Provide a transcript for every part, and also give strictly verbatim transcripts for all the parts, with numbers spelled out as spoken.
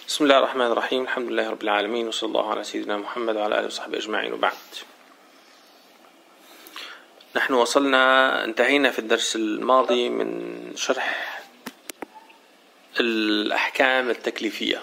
بسم الله الرحمن الرحيم. الحمد لله رب العالمين، وصلى الله على سيدنا محمد وعلى آله وصحبه أجمعين، وبعد. نحن وصلنا انتهينا في الدرس الماضي من شرح الأحكام التكليفية،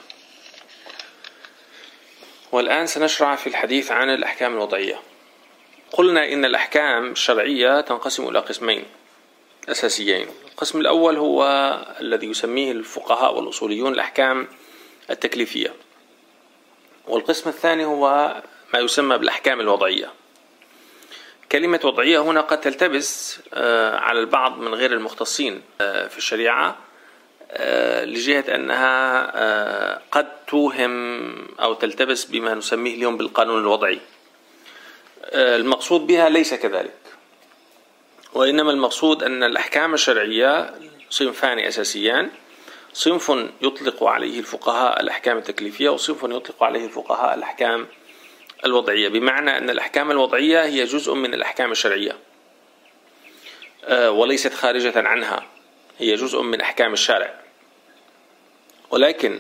والآن سنشرع في الحديث عن الأحكام الوضعية. قلنا إن الأحكام الشرعية تنقسم إلى قسمين أساسيين. القسم الأول هو الذي يسميه الفقهاء والأصوليون الأحكام التكليفية، والقسم الثاني هو ما يسمى بالأحكام الوضعية. كلمة وضعية هنا قد تلتبس على البعض من غير المختصين في الشريعة لجهة أنها قد توهم أو تلتبس بما نسميه اليوم بالقانون الوضعي. المقصود بها ليس كذلك، وإنما المقصود أن الأحكام الشرعية صنفان أساسيان: صنف يطلق عليه الفقهاء الأحكام التكليفية، وصنف يطلق عليه الفقهاء الأحكام الوضعية، بمعنى أن الأحكام الوضعية هي جزء من الأحكام الشرعية وليست خارجة عنها، هي جزء من أحكام الشارع. ولكن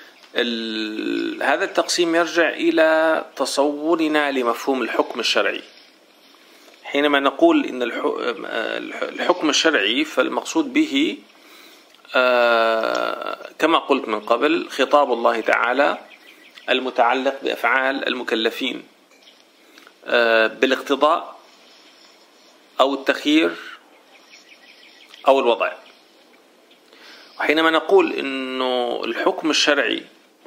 هذا التقسيم يرجع إلى تصورنا لمفهوم الحكم الشرعي. حينما نقول إن الحكم الشرعي فالمقصود به آه كما قلت من قبل خطاب الله تعالى المتعلق بأفعال المكلفين آه بالاقتضاء أو التخيير أو الوضع. وحينما نقول إنه الحكم الشرعي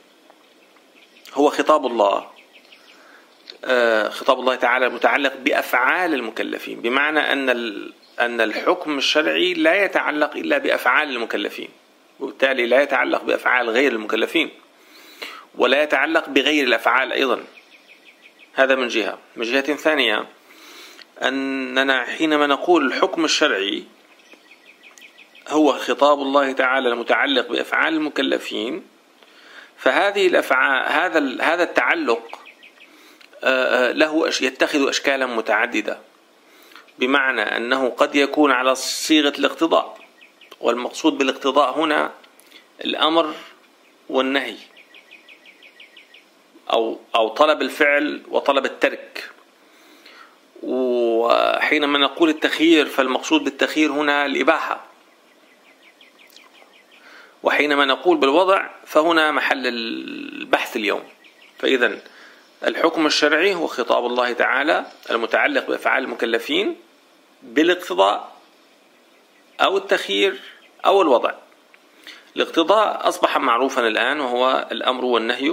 هو خطاب الله آه خطاب الله تعالى المتعلق بأفعال المكلفين، بمعنى أن أن الحكم الشرعي لا يتعلق إلا بأفعال المكلفين، وبالتالي لا يتعلق بأفعال غير المكلفين، ولا يتعلق بغير الأفعال أيضا. هذا من جهة. من جهة ثانية أننا حينما نقول الحكم الشرعي هو خطاب الله تعالى المتعلق بأفعال المكلفين، فهذه الأفعال هذا هذا التعلق له يتخذ أشكالا متعددة، بمعنى أنه قد يكون على صيغة الاقتضاء، والمقصود بالاقتضاء هنا الأمر والنهي، أو أو طلب الفعل وطلب الترك. وحينما نقول التخيير فالمقصود بالتخيير هنا الإباحة. وحينما نقول بالوضع فهنا محل البحث اليوم. فإذا الحكم الشرعي هو خطاب الله تعالى المتعلق بأفعال المكلفين بالاقتضاء أو التخيير أو الوضع. الاقتضاء أصبح معروفا الآن، وهو الأمر والنهي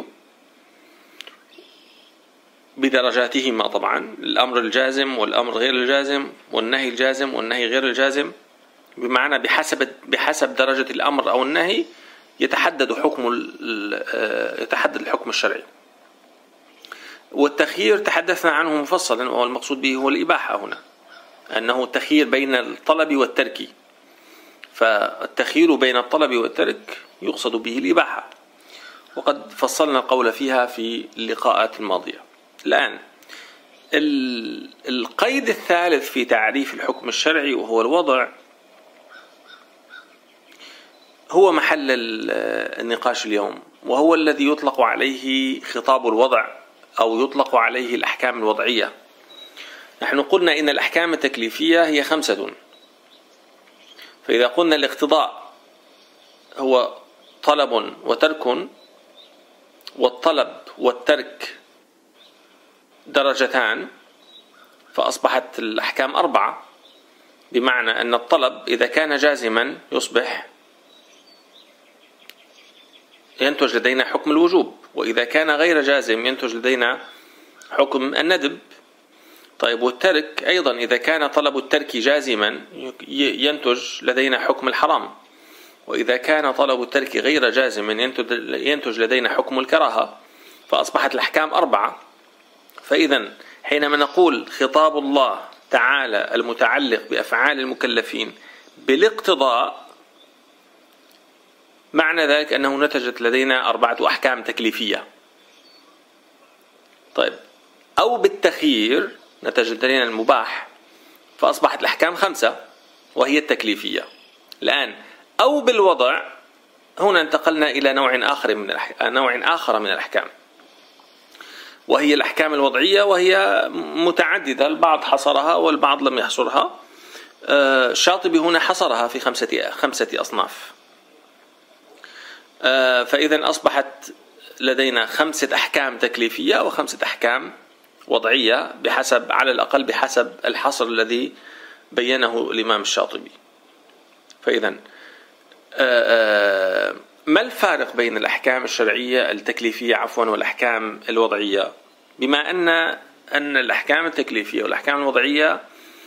بدرجاتهما طبعا: الأمر الجازم والأمر غير الجازم، والنهي الجازم والنهي غير الجازم، بمعنى بحسب بحسب درجة الأمر أو النهي يتحدد حكم يتحدد الحكم الشرعي. والتخيير تحدثنا عنه مفصلا، والمقصود به هو الإباحة هنا، أنه التخيير بين الطلب والترك، فالتخيير بين الطلب والترك يقصد به الإباحة، وقد فصلنا القول فيها في اللقاءات الماضية. الآن القيد الثالث في تعريف الحكم الشرعي وهو الوضع هو محل النقاش اليوم، وهو الذي يطلق عليه خطاب الوضع أو يطلق عليه الأحكام الوضعية. نحن قلنا إن الأحكام التكليفية هي خمسة. فإذا قلنا الاقتضاء هو طلب وترك، والطلب والترك درجتان، فأصبحت الأحكام أربعة، بمعنى أن الطلب إذا كان جازما يصبح ينتج لدينا حكم الوجوب، وإذا كان غير جازم ينتج لدينا حكم الندب. طيب، والترك أيضا إذا كان طلب الترك جازما ينتج لدينا حكم الحرام، وإذا كان طلب الترك غير جازم ينتج لدينا حكم الكراهة. فأصبحت الأحكام أربعة. فإذا حينما نقول خطاب الله تعالى المتعلق بأفعال المكلفين بالاقتضاء، معنى ذلك أنه نتجت لدينا أربعة أحكام تكليفية. طيب، أو بالتخيير نتجت لدينا المباح، فأصبحت الأحكام خمسة وهي التكليفية. الآن أو بالوضع هنا انتقلنا إلى نوع آخر من الأحكام نوع آخر من الأحكام، وهي الأحكام الوضعية، وهي متعددة، البعض حصرها والبعض لم يحصرها. الشاطبي هنا حصرها في خمسة خمسة أصناف. فإذا أصبحت لدينا خمسة أحكام تكليفية وخمسة أحكام وضعية، بحسب على الأقل بحسب الحصر الذي بينه الإمام الشاطبي. فإذا ما الفارق بين الأحكام الشرعية التكليفية عفوا والأحكام الوضعية؟ بما أن أن الأحكام التكليفية والأحكام الوضعية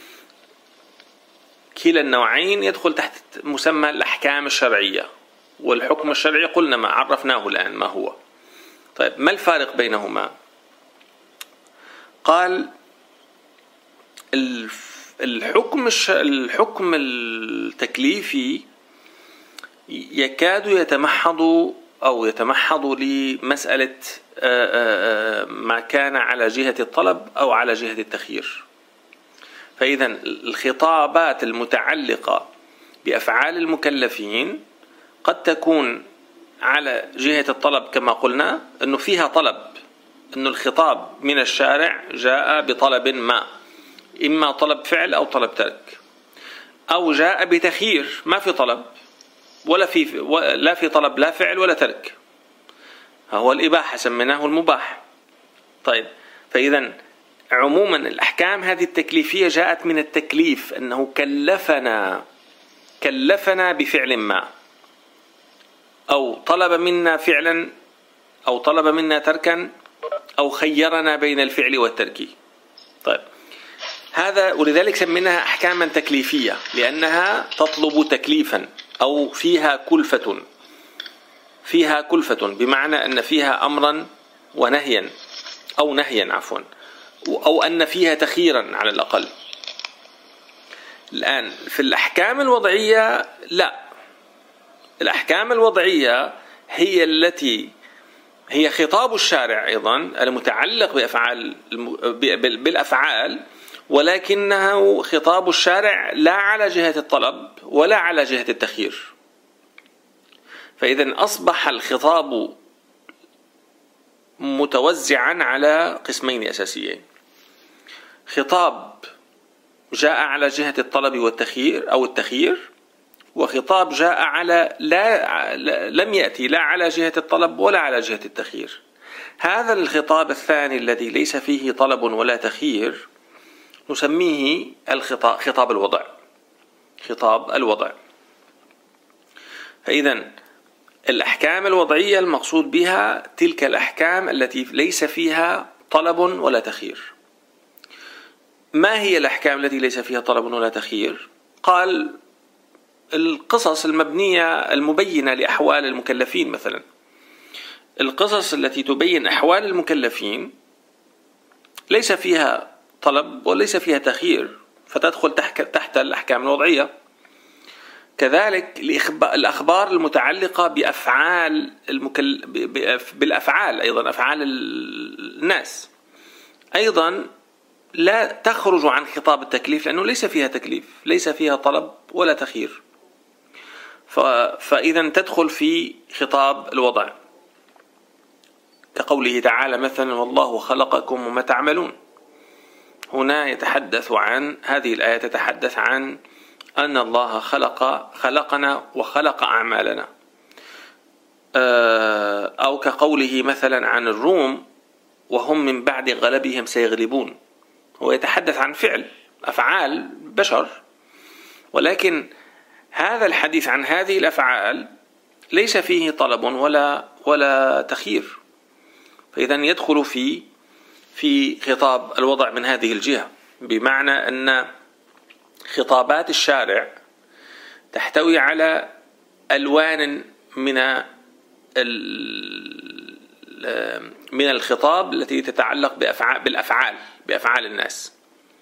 كلا النوعين يدخل تحت مسمى الأحكام الشرعية، والحكم الشرعي قلنا ما عرفناه الآن ما هو. طيب ما الفارق بينهما؟ قال الحكم الحكم التكليفي يكاد يتمحض أو يتمحض لمسألة ما كان على جهة الطلب أو على جهة التخيير. فإذا الخطابات المتعلقة بأفعال المكلفين قد تكون على جهة الطلب، كما قلنا أنه فيها طلب، أن الخطاب من الشارع جاء بطلب ما، إما طلب فعل أو طلب ترك، أو جاء بتخيير ما في طلب ولا في لا في طلب لا فعل ولا ترك، هو الإباحة سميناه المباح. طيب فإذا عموما الأحكام هذه التكليفية جاءت من التكليف، أنه كلفنا كلفنا بفعل ما، أو طلب منا فعلا أو طلب منا تركا، أو خيرنا بين الفعل والترك. طيب هذا ولذلك سميناها أحكاما تكليفية، لأنها تطلب تكليفا أو فيها كلفة فيها كلفة بمعنى أن فيها أمرا ونهيا أو نهيا عفوا أو أن فيها تخييرا على الأقل. الآن في الأحكام الوضعية لا، الأحكام الوضعية هي التي هي خطاب الشارع أيضا المتعلق بأفعال بالأفعال، ولكنه خطاب الشارع لا على جهة الطلب ولا على جهة التخيير. فإذا أصبح الخطاب متوزعا على قسمين أساسيين: خطاب جاء على جهة الطلب والتخيير أو التخيير، وخطاب جاء على لا لم يأتي لا على جهة الطلب ولا على جهة التخيير. هذا الخطاب الثاني الذي ليس فيه طلب ولا تخيير نسميه الخطاب خطاب الوضع خطاب الوضع. فإذا الأحكام الوضعية المقصود بها تلك الأحكام التي ليس فيها طلب ولا تخيير. ما هي الأحكام التي ليس فيها طلب ولا تخيير؟ قال القصص المبنية المبينة لأحوال المكلفين، مثلا القصص التي تبين أحوال المكلفين ليس فيها طلب وليس فيها تخيير، فتدخل تحت الأحكام الوضعية. كذلك الأخبار المتعلقة بأفعال المكل... بالأفعال أيضا أفعال الناس أيضا لا تخرج عن خطاب التكليف، لأنه ليس فيها تكليف، ليس فيها طلب ولا تخيير. ف... فإذا تدخل في خطاب الوضع، كقوله تعالى مثلا: والله خلقكم وما تعملون. هنا يتحدث عن هذه الآية تتحدث عن أن الله خلق خلقنا وخلق أعمالنا. أو كقوله مثلا عن الروم: وهم من بعد غلبهم سيغلبون. هو يتحدث عن فعل أفعال بشر، ولكن هذا الحديث عن هذه الأفعال ليس فيه طلب ولا ولا تخيير. فإذا يدخل في في خطاب الوضع من هذه الجهة، بمعنى أن خطابات الشارع تحتوي على ألوان من من الخطاب التي تتعلق بأفعال بالأفعال بأفعال الناس.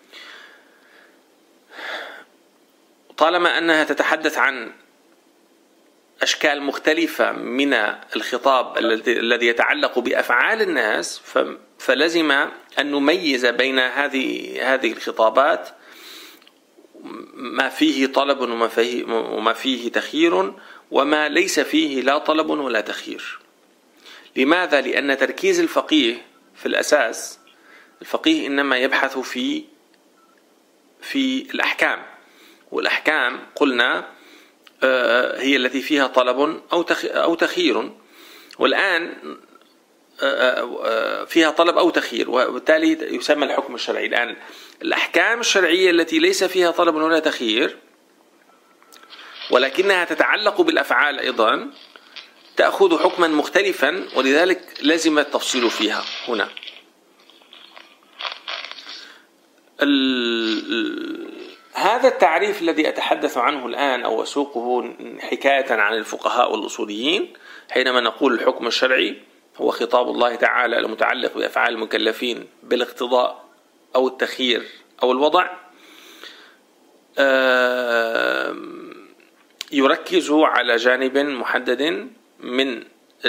طالما أنها تتحدث عن أشكال مختلفة من الخطاب الذي يتعلق بأفعال الناس، فلزم أن نميز بين هذه هذه الخطابات ما فيه طلب وما فيه وما فيه تخيير، وما ليس فيه لا طلب ولا تخيير. لماذا؟ لأن تركيز الفقيه في الأساس، الفقيه إنما يبحث في في الأحكام، والأحكام قلنا هي التي فيها طلب أو تخيير، والآن فيها طلب أو تخيير، وبالتالي يسمى الحكم الشرعي. الآن الأحكام الشرعية التي ليس فيها طلب ولا تخيير ولكنها تتعلق بالأفعال أيضا تأخذ حكما مختلفا، ولذلك لازم التفصيل فيها هنا. هذا التعريف الذي أتحدث عنه الآن أو أسوقه حكاية عن الفقهاء والأصوليين، حينما نقول الحكم الشرعي هو خطاب الله تعالى المتعلق بأفعال المكلفين بالاقتضاء أو التخيير أو الوضع، يركز على جانب محدد من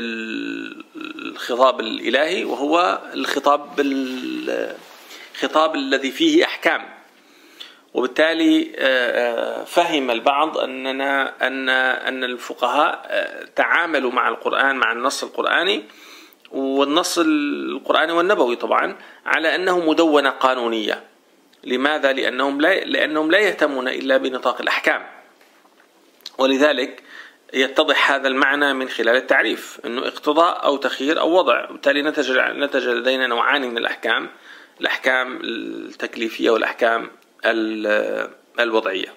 الخطاب الإلهي، وهو الخطاب الخطاب الذي فيه أحكام. وبالتالي فهم البعض أننا أن أن الفقهاء تعاملوا مع القرآن، مع النص القرآني والنص القرآني والنبوي طبعا، على أنه مدونة قانونية. لماذا؟ لأنهم لا لأنهم لا يهتمون إلا بنطاق الأحكام، ولذلك يتضح هذا المعنى من خلال التعريف، أنه اقتضاء أو تخيير أو وضع. بالتالي نتج نتج لدينا نوعان من الأحكام، الأحكام التكليفية والأحكام الوضعية.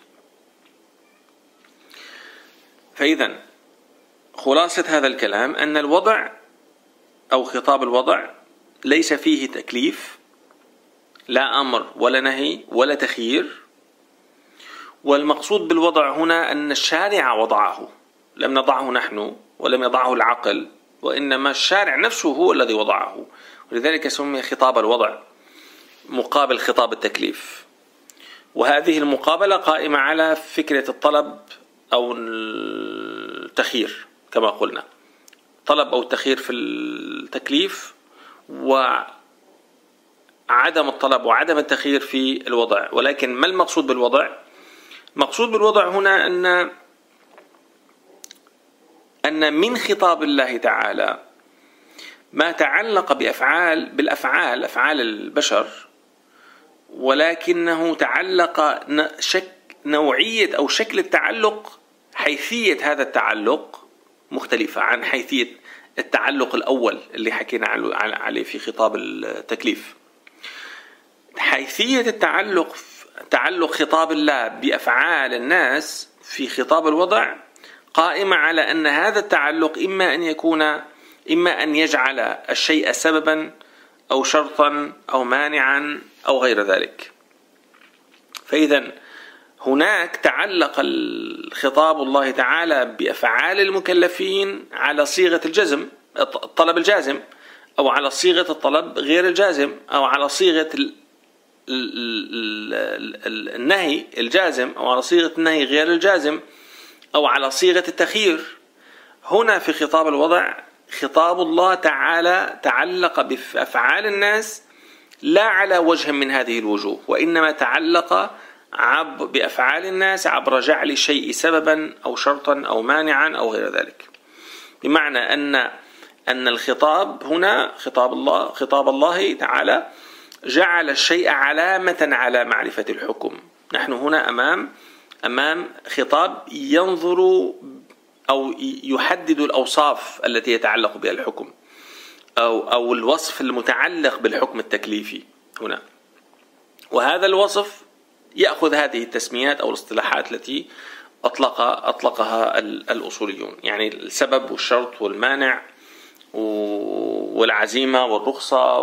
فإذا خلاصة هذا الكلام أن الوضع أو خطاب الوضع ليس فيه تكليف، لا أمر ولا نهي ولا تخيير، والمقصود بالوضع هنا أن الشارع وضعه، لم نضعه نحن ولم يضعه العقل، وإنما الشارع نفسه هو الذي وضعه، ولذلك سمي خطاب الوضع مقابل خطاب التكليف. وهذه المقابلة قائمة على فكرة الطلب أو التخيير كما قلنا، طلب أو التخيير في التكليف، وعدم الطلب وعدم التخيير في الوضع. ولكن ما المقصود بالوضع؟ مقصود بالوضع هنا أن أن من خطاب الله تعالى ما تعلق بأفعال بالأفعال أفعال البشر، ولكنه تعلق شك نوعية أو شكل التعلق، حيثية هذا التعلق مختلفة عن حيثية التعلق الأول اللي حكينا عليه في خطاب التكليف. حيثية التعلق تعلق خطاب الله بأفعال الناس في خطاب الوضع قائمة على أن هذا التعلق إما أن يكون إما أن يجعل الشيء سببا أو شرطا أو مانعا أو غير ذلك. فإذا هناك تعلق الخطاب الله تعالى بأفعال المكلفين على صيغة الجزم، الطلب الجازم، أو على صيغة الطلب غير الجازم، أو على صيغة النهي الجازم، أو على صيغة النهي غير الجازم، أو على صيغة التخيير. هنا في خطاب الوضع خطاب الله تعالى تعلق بأفعال الناس لا على وجه من هذه الوجوه، وإنما تعلق بأفعال الناس عبر جعل الشيء سببا أو شرطا أو مانعا أو غير ذلك. بمعنى أن أن الخطاب هنا خطاب الله خطاب الله تعالى جعل الشيء علامة على معرفة الحكم. نحن هنا أمام أمام خطاب ينظر أو يحدد الأوصاف التي يتعلق بها الحكم، أو أو الوصف المتعلق بالحكم التكليفي هنا، وهذا الوصف يأخذ هذه التسميات أو الاصطلاحات التي أطلق أطلقها الأصوليون، يعني السبب والشرط والمانع والعزيمة والرخصة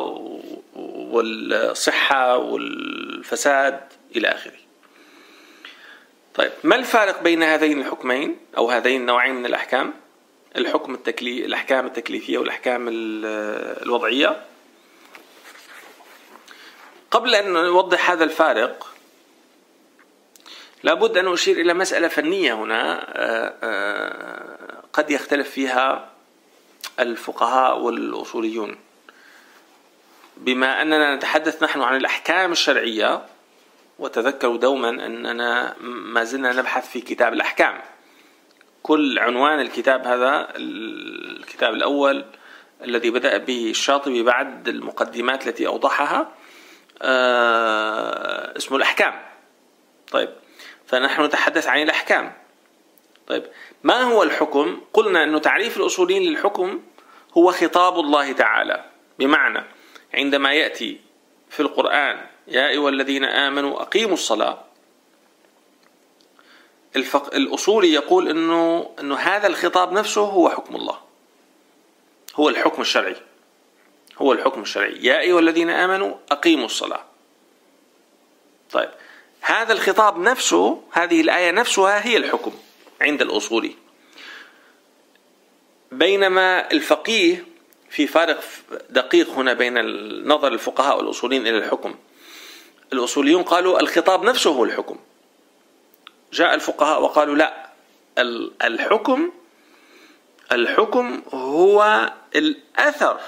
والصحة والفساد إلى آخره. طيب، ما الفارق بين هذين الحكمين أو هذين النوعين من الأحكام؟ الحكم التكليف الأحكام التكليفية والأحكام الوضعية. قبل أن نوضح هذا الفارق لابد أن أشير إلى مسألة فنية هنا قد يختلف فيها الفقهاء والأصوليون. بما أننا نتحدث نحن عن الأحكام الشرعية، وتذكروا دوما أننا ما زلنا نبحث في كتاب الأحكام، كل عنوان الكتاب هذا، الكتاب الأول الذي بدأ به الشاطبي بعد المقدمات التي أوضحها، آه اسمه الأحكام. طيب، فنحن نتحدث عن الأحكام. طيب، ما هو الحكم؟ قلنا أنه تعريف الأصوليين للحكم هو خطاب الله تعالى، بمعنى عندما يأتي في القرآن يا أيها الذين آمنوا أقيموا الصلاة، الفق... الأصولي يقول إنه إنه هذا الخطاب نفسه هو حكم الله، هو الحكم الشرعي، هو الحكم الشرعي. يا أيها الذين آمنوا أقيموا الصلاة. طيب، هذا الخطاب نفسه، هذه الآية نفسها هي الحكم عند الأصولي. بينما الفقيه في فارق دقيق هنا بين النظر الفقهاء والأصوليين إلى الحكم. الأصوليون قالوا الخطاب نفسه هو الحكم. جاء الفقهاء وقالوا لا، الحكم الحكم هو الأثر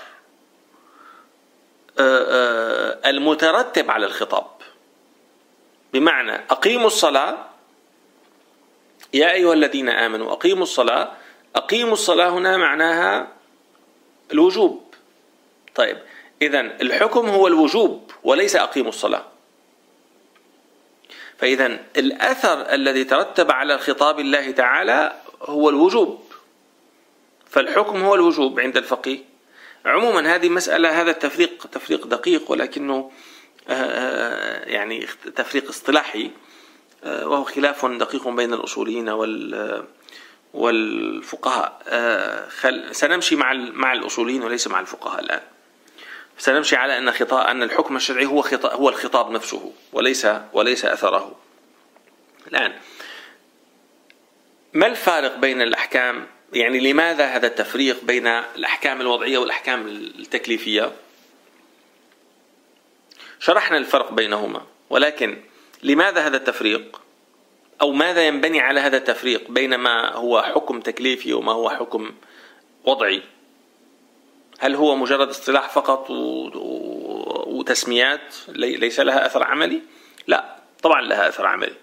المترتب على الخطاب. بمعنى أقيموا الصلاة، يا أيها الذين آمنوا أقيموا الصلاة، أقيموا الصلاة هنا معناها الوجوب. طيب، إذن الحكم هو الوجوب وليس أقيموا الصلاة. فإذن الأثر الذي ترتب على خطاب الله تعالى هو الوجوب، فالحكم هو الوجوب عند الفقيه. عموما هذه مسألة، هذا التفريق تفريق دقيق، ولكنه يعني تفريق اصطلاحي، وهو خلاف دقيق بين الأصوليين والفقهاء. سنمشي مع مع الأصوليين وليس مع الفقهاء الآن. سنمشي على أن خطاب أن الحكم الشرعي هو خطاب هو الخطاب نفسه وليس وليس أثره. الآن، ما الفارق بين الأحكام؟ يعني لماذا هذا التفريق بين الأحكام الوضعية والأحكام التكليفية؟ شرحنا الفرق بينهما، ولكن لماذا هذا التفريق؟ أو ماذا ينبني على هذا التفريق بين ما هو حكم تكليفي وما هو حكم وضعي؟ هل هو مجرد اصطلاح فقط وتسميات ليس لها أثر عملي؟ لا، طبعا لها أثر عملي.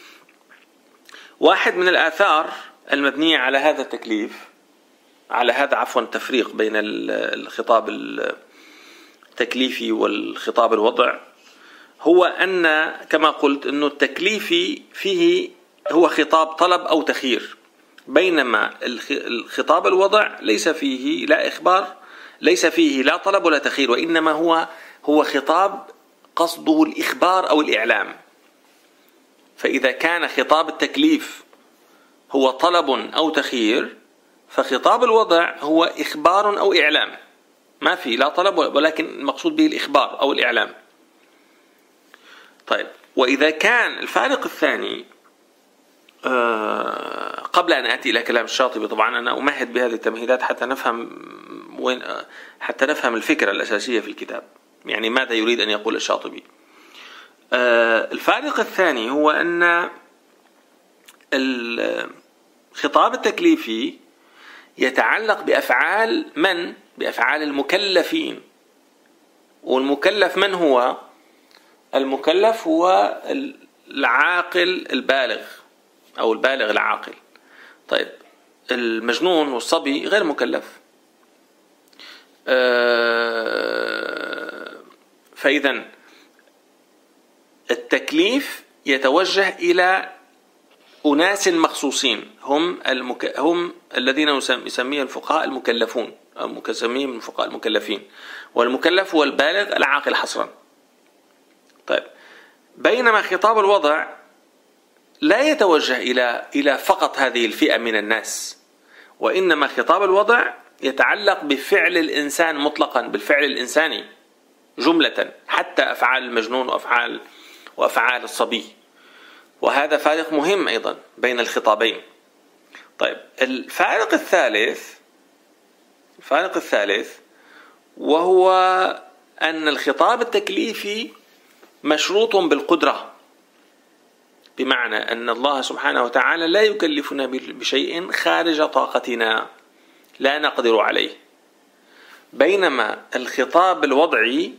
واحد من الآثار المبنية على هذا التكليف، على هذا عفوا التفريق بين الخطاب التكليفي والخطاب الوضع، هو أن كما قلت أنه التكليفي فيه هو خطاب طلب أو تخيير، بينما الخطاب الوضع ليس فيه لا إخبار، ليس فيه لا طلب ولا تخيير، وإنما هو هو خطاب قصده الإخبار أو الإعلام. فإذا كان خطاب التكليف هو طلب أو تخيير، فخطاب الوضع هو إخبار أو إعلام، ما في لا طلب، ولكن المقصود به الإخبار أو الإعلام. طيب، وإذا كان الفارق الثاني، أه قبل أن أتي إلى كلام الشاطبي، طبعا أنا أمهد بهذه التمهيدات حتى نفهم وين حتى نفهم الفكرة الأساسية في الكتاب، يعني ماذا يريد أن يقول الشاطبي. أه الفارق الثاني هو أن الخطاب التكليفي يتعلق بأفعال من؟ بأفعال المكلفين. والمكلف من هو؟ المكلف هو العاقل البالغ أو البالغ العاقل. طيب، المجنون والصبي غير مكلف. فإذا التكليف يتوجه إلى أناس مخصوصين، هم المك... هم الذين يسميه الفقهاء المكلفون، أو مسميهم الفقهاء المكلفين، والمكلف هو البالغ العاقل حصرا. طيب، بينما خطاب الوضع لا يتوجه إلى إلى فقط هذه الفئة من الناس، وإنما خطاب الوضع يتعلق بفعل الإنسان مطلقا، بالفعل الإنساني جملة، حتى أفعال المجنون وأفعال وأفعال الصبي. وهذا فارق مهم أيضا بين الخطابين. طيب، الفارق الثالث الفارق الثالث وهو أن الخطاب التكليفي مشروط بالقدرة، بمعنى أن الله سبحانه وتعالى لا يكلفنا بشيء خارج طاقتنا لا نقدر عليه. بينما الخطاب الوضعي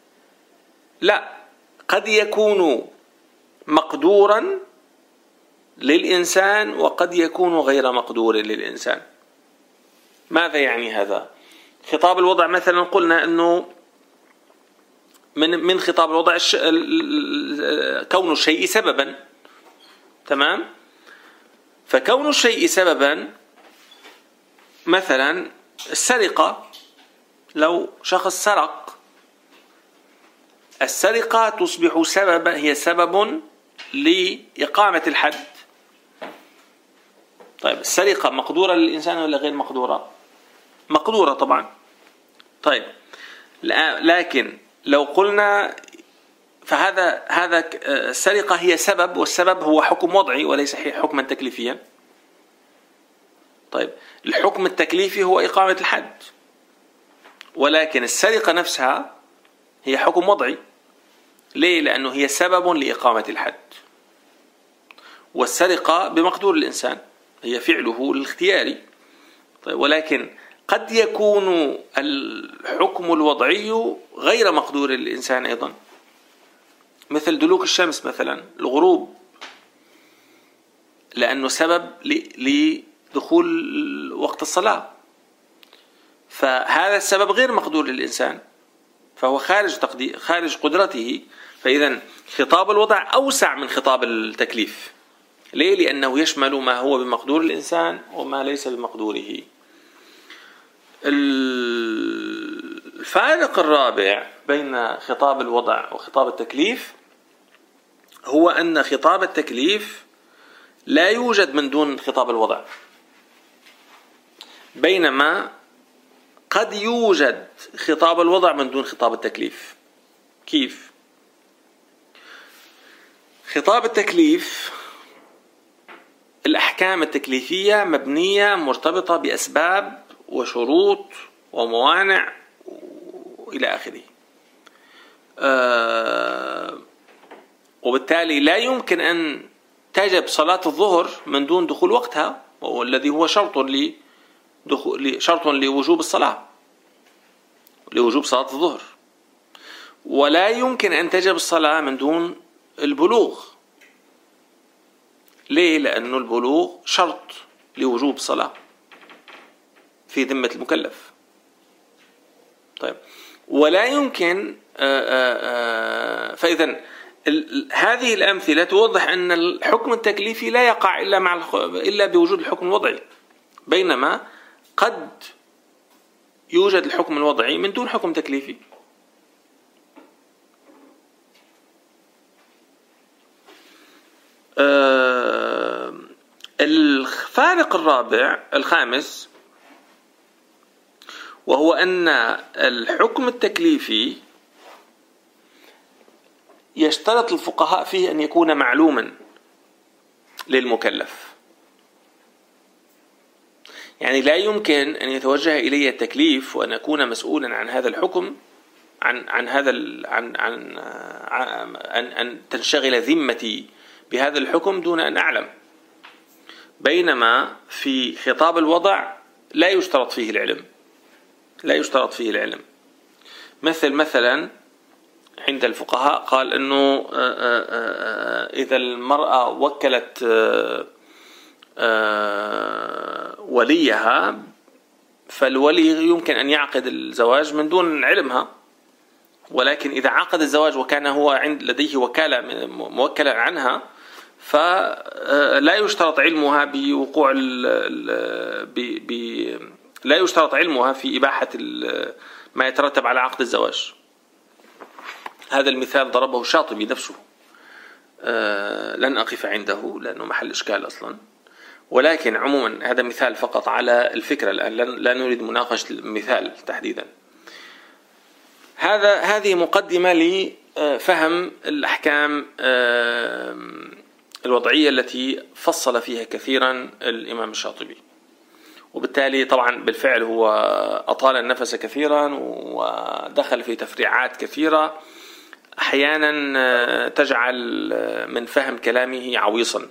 لا، قد يكون مقدورا للإنسان وقد يكون غير مقدور للإنسان. ماذا يعني هذا؟ خطاب الوضع مثلا قلنا أنه من من خطاب الوضع كون الشيء سببا، تمام؟ فكون الشيء سببا مثلا السرقة، لو شخص سرق، السرقة تصبح سببا، هي سبب لإقامة الحد. طيب السرقة مقدورة للإنسان ولا غير مقدورة؟ مقدورة طبعا. طيب لكن لو قلنا فهذا هذا السرقة هي سبب، والسبب هو حكم وضعي وليس حكما تكليفيا. طيب الحكم التكليفي هو إقامة الحد، ولكن السرقة نفسها هي حكم وضعي. ليه؟ لأنه هي سبب لإقامة الحد، والسرقة بمقدور الإنسان، هي فعله الاختياري. طيب ولكن قد يكون الحكم الوضعي غير مقدور للإنسان أيضا، مثل دلوك الشمس مثلا، الغروب، لأنه سبب لدخول وقت الصلاة، فهذا السبب غير مقدور للإنسان، فهو خارج تقدير خارج قدرته. فإذا خطاب الوضع أوسع من خطاب التكليف. ليه؟ لأنه يشمل ما هو بمقدور الإنسان وما ليس بمقدوره. الفارق الرابع بين خطاب الوضع وخطاب التكليف هو أن خطاب التكليف لا يوجد من دون خطاب الوضع، بينما قد يوجد خطاب الوضع من دون خطاب التكليف. كيف؟ خطاب التكليف الأحكام التكليفية مبنية مرتبطة بأسباب وشروط وموانع إلى آخره، أه وبالتالي لا يمكن أن تجب صلاة الظهر من دون دخول وقتها، والذي هو شرط لدخول شرط لوجوب الصلاة، لوجوب صلاة الظهر. ولا يمكن أن تجب الصلاة من دون البلوغ. ليه؟ لأنه البلوغ شرط لوجوب الصلاة في ذمة المكلف. طيب ولا يمكن فإذا هذه الأمثلة توضح أن الحكم التكليفي لا يقع إلا مع إلا بوجود الحكم الوضعي، بينما قد يوجد الحكم الوضعي من دون حكم تكليفي. الفارق الرابع الخامس وهو أن الحكم التكليفي يشترط الفقهاء فيه أن يكون معلوما للمكلف. يعني لا يمكن أن يتوجه إلي التكليف وأن أكون مسؤولا عن هذا الحكم، عن عن هذا عن عن أن أن تنشغل ذمتي بهذا الحكم دون أن أعلم. بينما في خطاب الوضع لا يشترط فيه العلم، لا يشترط فيه العلم. مثل مثلا عند الفقهاء قال أنه إذا المرأة وكلت وليها فالولي يمكن أن يعقد الزواج من دون علمها، ولكن إذا عقد الزواج وكان هو عند لديه وكالة موكلة عنها فلا يشترط علمها بوقوع ب ب لا يشترط علمها في إباحة ما يترتب على عقد الزواج. هذا المثال ضربه الشاطبي نفسه، لن أقف عنده لأنه محل إشكال أصلا، ولكن عموما هذا مثال فقط على الفكرة. الآن لا نريد مناقشة المثال تحديدا. هذا هذه مقدمة لفهم الأحكام الوضعية التي فصل فيها كثيرا الإمام الشاطبي، وبالتالي طبعا بالفعل هو أطال النفس كثيرا ودخل في تفريعات كثيرة أحيانا تجعل من فهم كلامه عويصا.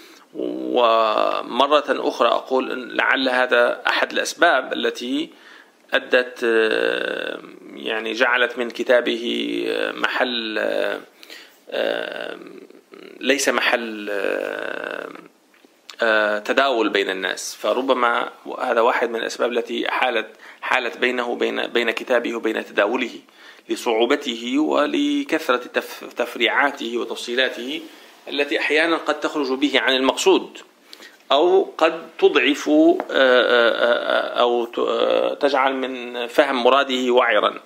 ومرة أخرى أقول لعل هذا أحد الأسباب التي أدت يعني جعلت من كتابه محل ليس محل تداول بين الناس، فربما هذا واحد من الأسباب التي حالت حالت بينه وبين بين كتابه وبين تداوله لصعوبته ولكثرة تفريعاته وتفصيلاته التي أحيانا قد تخرج به عن المقصود أو قد تضعف أو تجعل من فهم مراده وعرا.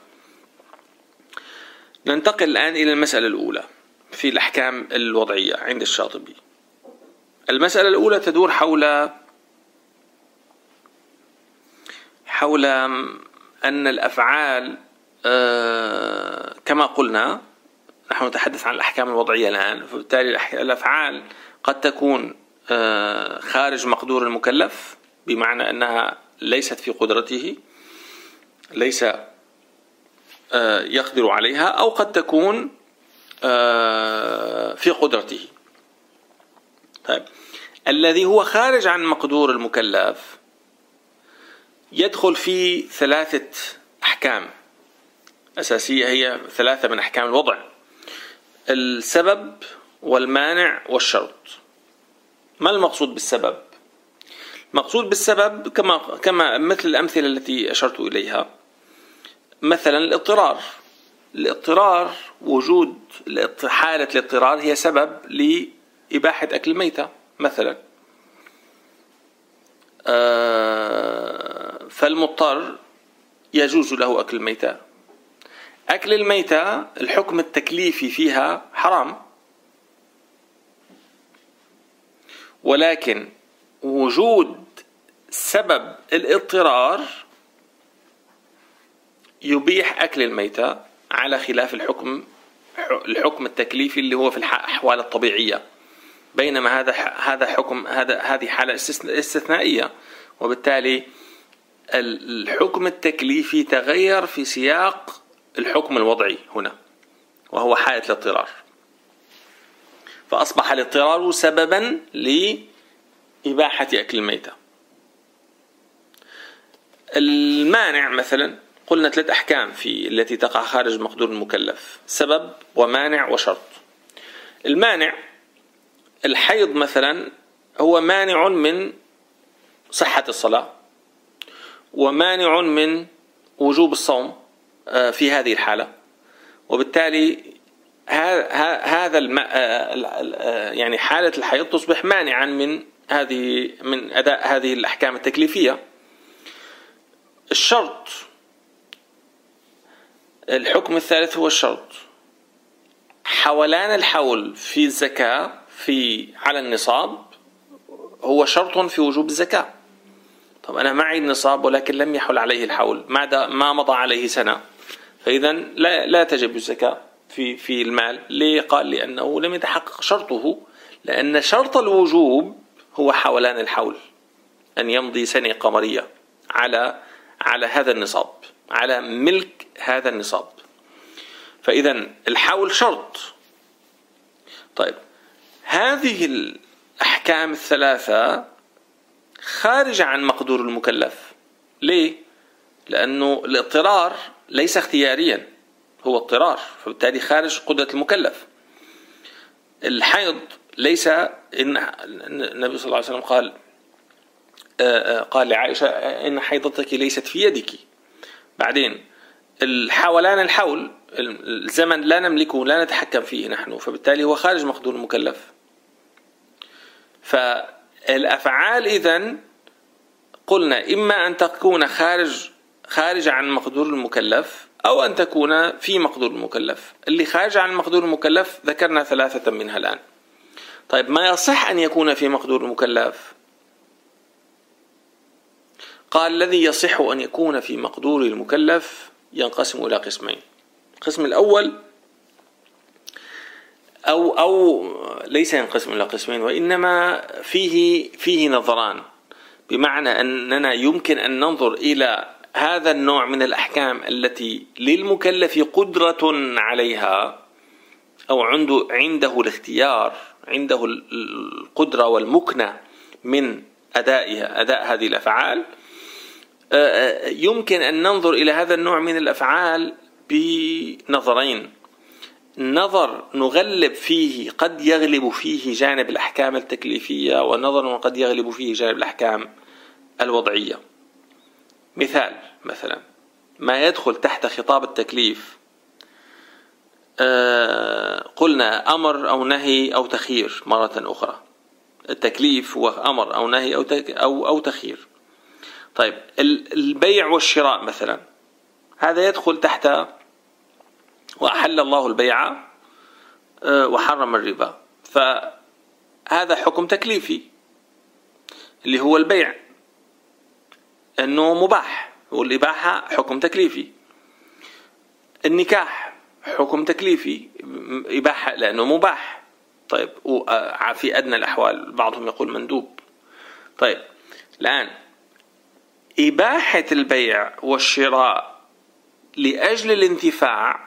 ننتقل الآن إلى المسألة الأولى في الأحكام الوضعية عند الشاطبي. المسألة الأولى تدور حول حول أن الأفعال كما قلنا، نحن نتحدث عن الأحكام الوضعية الآن، فبالتالي الأفعال قد تكون خارج مقدور المكلف بمعنى أنها ليست في قدرته، ليس يقدر عليها، أو قد تكون في قدرته. طيب، الذي هو خارج عن مقدور المكلف يدخل في ثلاثة أحكام أساسية، هي ثلاثة من أحكام الوضع: السبب والمانع والشرط. ما المقصود بالسبب؟ المقصود بالسبب كما كما مثل الأمثلة التي أشرت إليها، مثلا الاضطرار. الاضطرار، وجود حالة الاضطرار هي سبب لإباحة أكل الميتة مثلا. فالمضطر يجوز له أكل الميتة. أكل الميتة الحكم التكليفي فيها حرام، ولكن وجود سبب الاضطرار يبيح أكل الميتة على خلاف الحكم الحكم التكليفي اللي هو في الأحوال الطبيعية، بينما هذا هذا حكم هذا هذه حالة استثنائية، وبالتالي الحكم التكليفي تغير في سياق الحكم الوضعي هنا، وهو حالة الاضطرار، فأصبح الاضطرار سببا لإباحة أكل الميتة. المانع مثلا، قلنا ثلاث أحكام في التي تقع خارج مقدور المكلف: سبب ومانع وشرط. المانع، الحيض مثلا هو مانع من صحة الصلاة ومانع من وجوب الصوم في هذه الحالة، وبالتالي هذا يعني حالة الحيض تصبح مانعا من هذه من أداء هذه الأحكام التكليفية. الشرط، الحكم الثالث هو الشرط: حولان الحول في الزكاة في على النصاب هو شرط في وجوب الزكاة. طب أنا معي النصاب ولكن لم يحل عليه الحول، ما ما مضى عليه سنة، فإذا لا لا تجب الزكاة في في المال. ليه؟ قال لأنه لم يتحقق شرطه، لأن شرط الوجوب هو حولان الحول، أن يمضي سنة قمرية على على هذا النصاب، على ملك هذا النصاب، فإذا الحول شرط. طيب، هذه الأحكام الثلاثة خارجة عن مقدور المكلف. ليه؟ لأنه الاضطرار ليس اختياريا، هو اضطرار، فبالتالي خارج قدرة المكلف. الحيض ليس، إن النبي صلى الله عليه وسلم قال قال لعائشة: إن حيضتك ليست في يدك. بعدين الحولان الحول، الزمن لا نملكه، لا نتحكم فيه نحن، فبالتالي هو خارج مقدور المكلف. فالأفعال إذن قلنا إما أن تكون خارج خارج عن مقدور المكلف أو أن تكون في مقدور المكلف. اللي خارج عن مقدور المكلف ذكرنا ثلاثة منها الآن. طيب، ما يصح أن يكون في مقدور المكلف؟ قال: الذي يصح أن يكون في مقدور المكلف ينقسم إلى قسمين. القسم الأول، أو أو ليس ينقسم إلى قسمين، وإنما فيه فيه نظران، بمعنى أننا يمكن أن ننظر إلى هذا النوع من الأحكام التي للمكلف قدرة عليها، أو عنده عنده الاختيار، عنده القدرة والمكنة من أدائها أداء هذه الأفعال. يمكن أن ننظر إلى هذا النوع من الأفعال بنظرين: نظر نغلب فيه قد يغلب فيه جانب الأحكام التكليفية، ونظر قد يغلب فيه جانب الأحكام الوضعية. مثال مثلا ما يدخل تحت خطاب التكليف، آه قلنا أمر أو نهي أو تخيير مرة أخرى. التكليف هو أمر أو نهي أو أو أو تخيير. طيب البيع والشراء مثلا، هذا يدخل تحت وأحل الله البيع وحرم الربا، فهذا حكم تكليفي اللي هو البيع أنه مباح، والإباحة حكم تكليفي. النكاح حكم تكليفي، إباحة لأنه مباح. طيب في أدنى الأحوال بعضهم يقول مندوب. طيب الآن إباحة البيع والشراء لأجل الانتفاع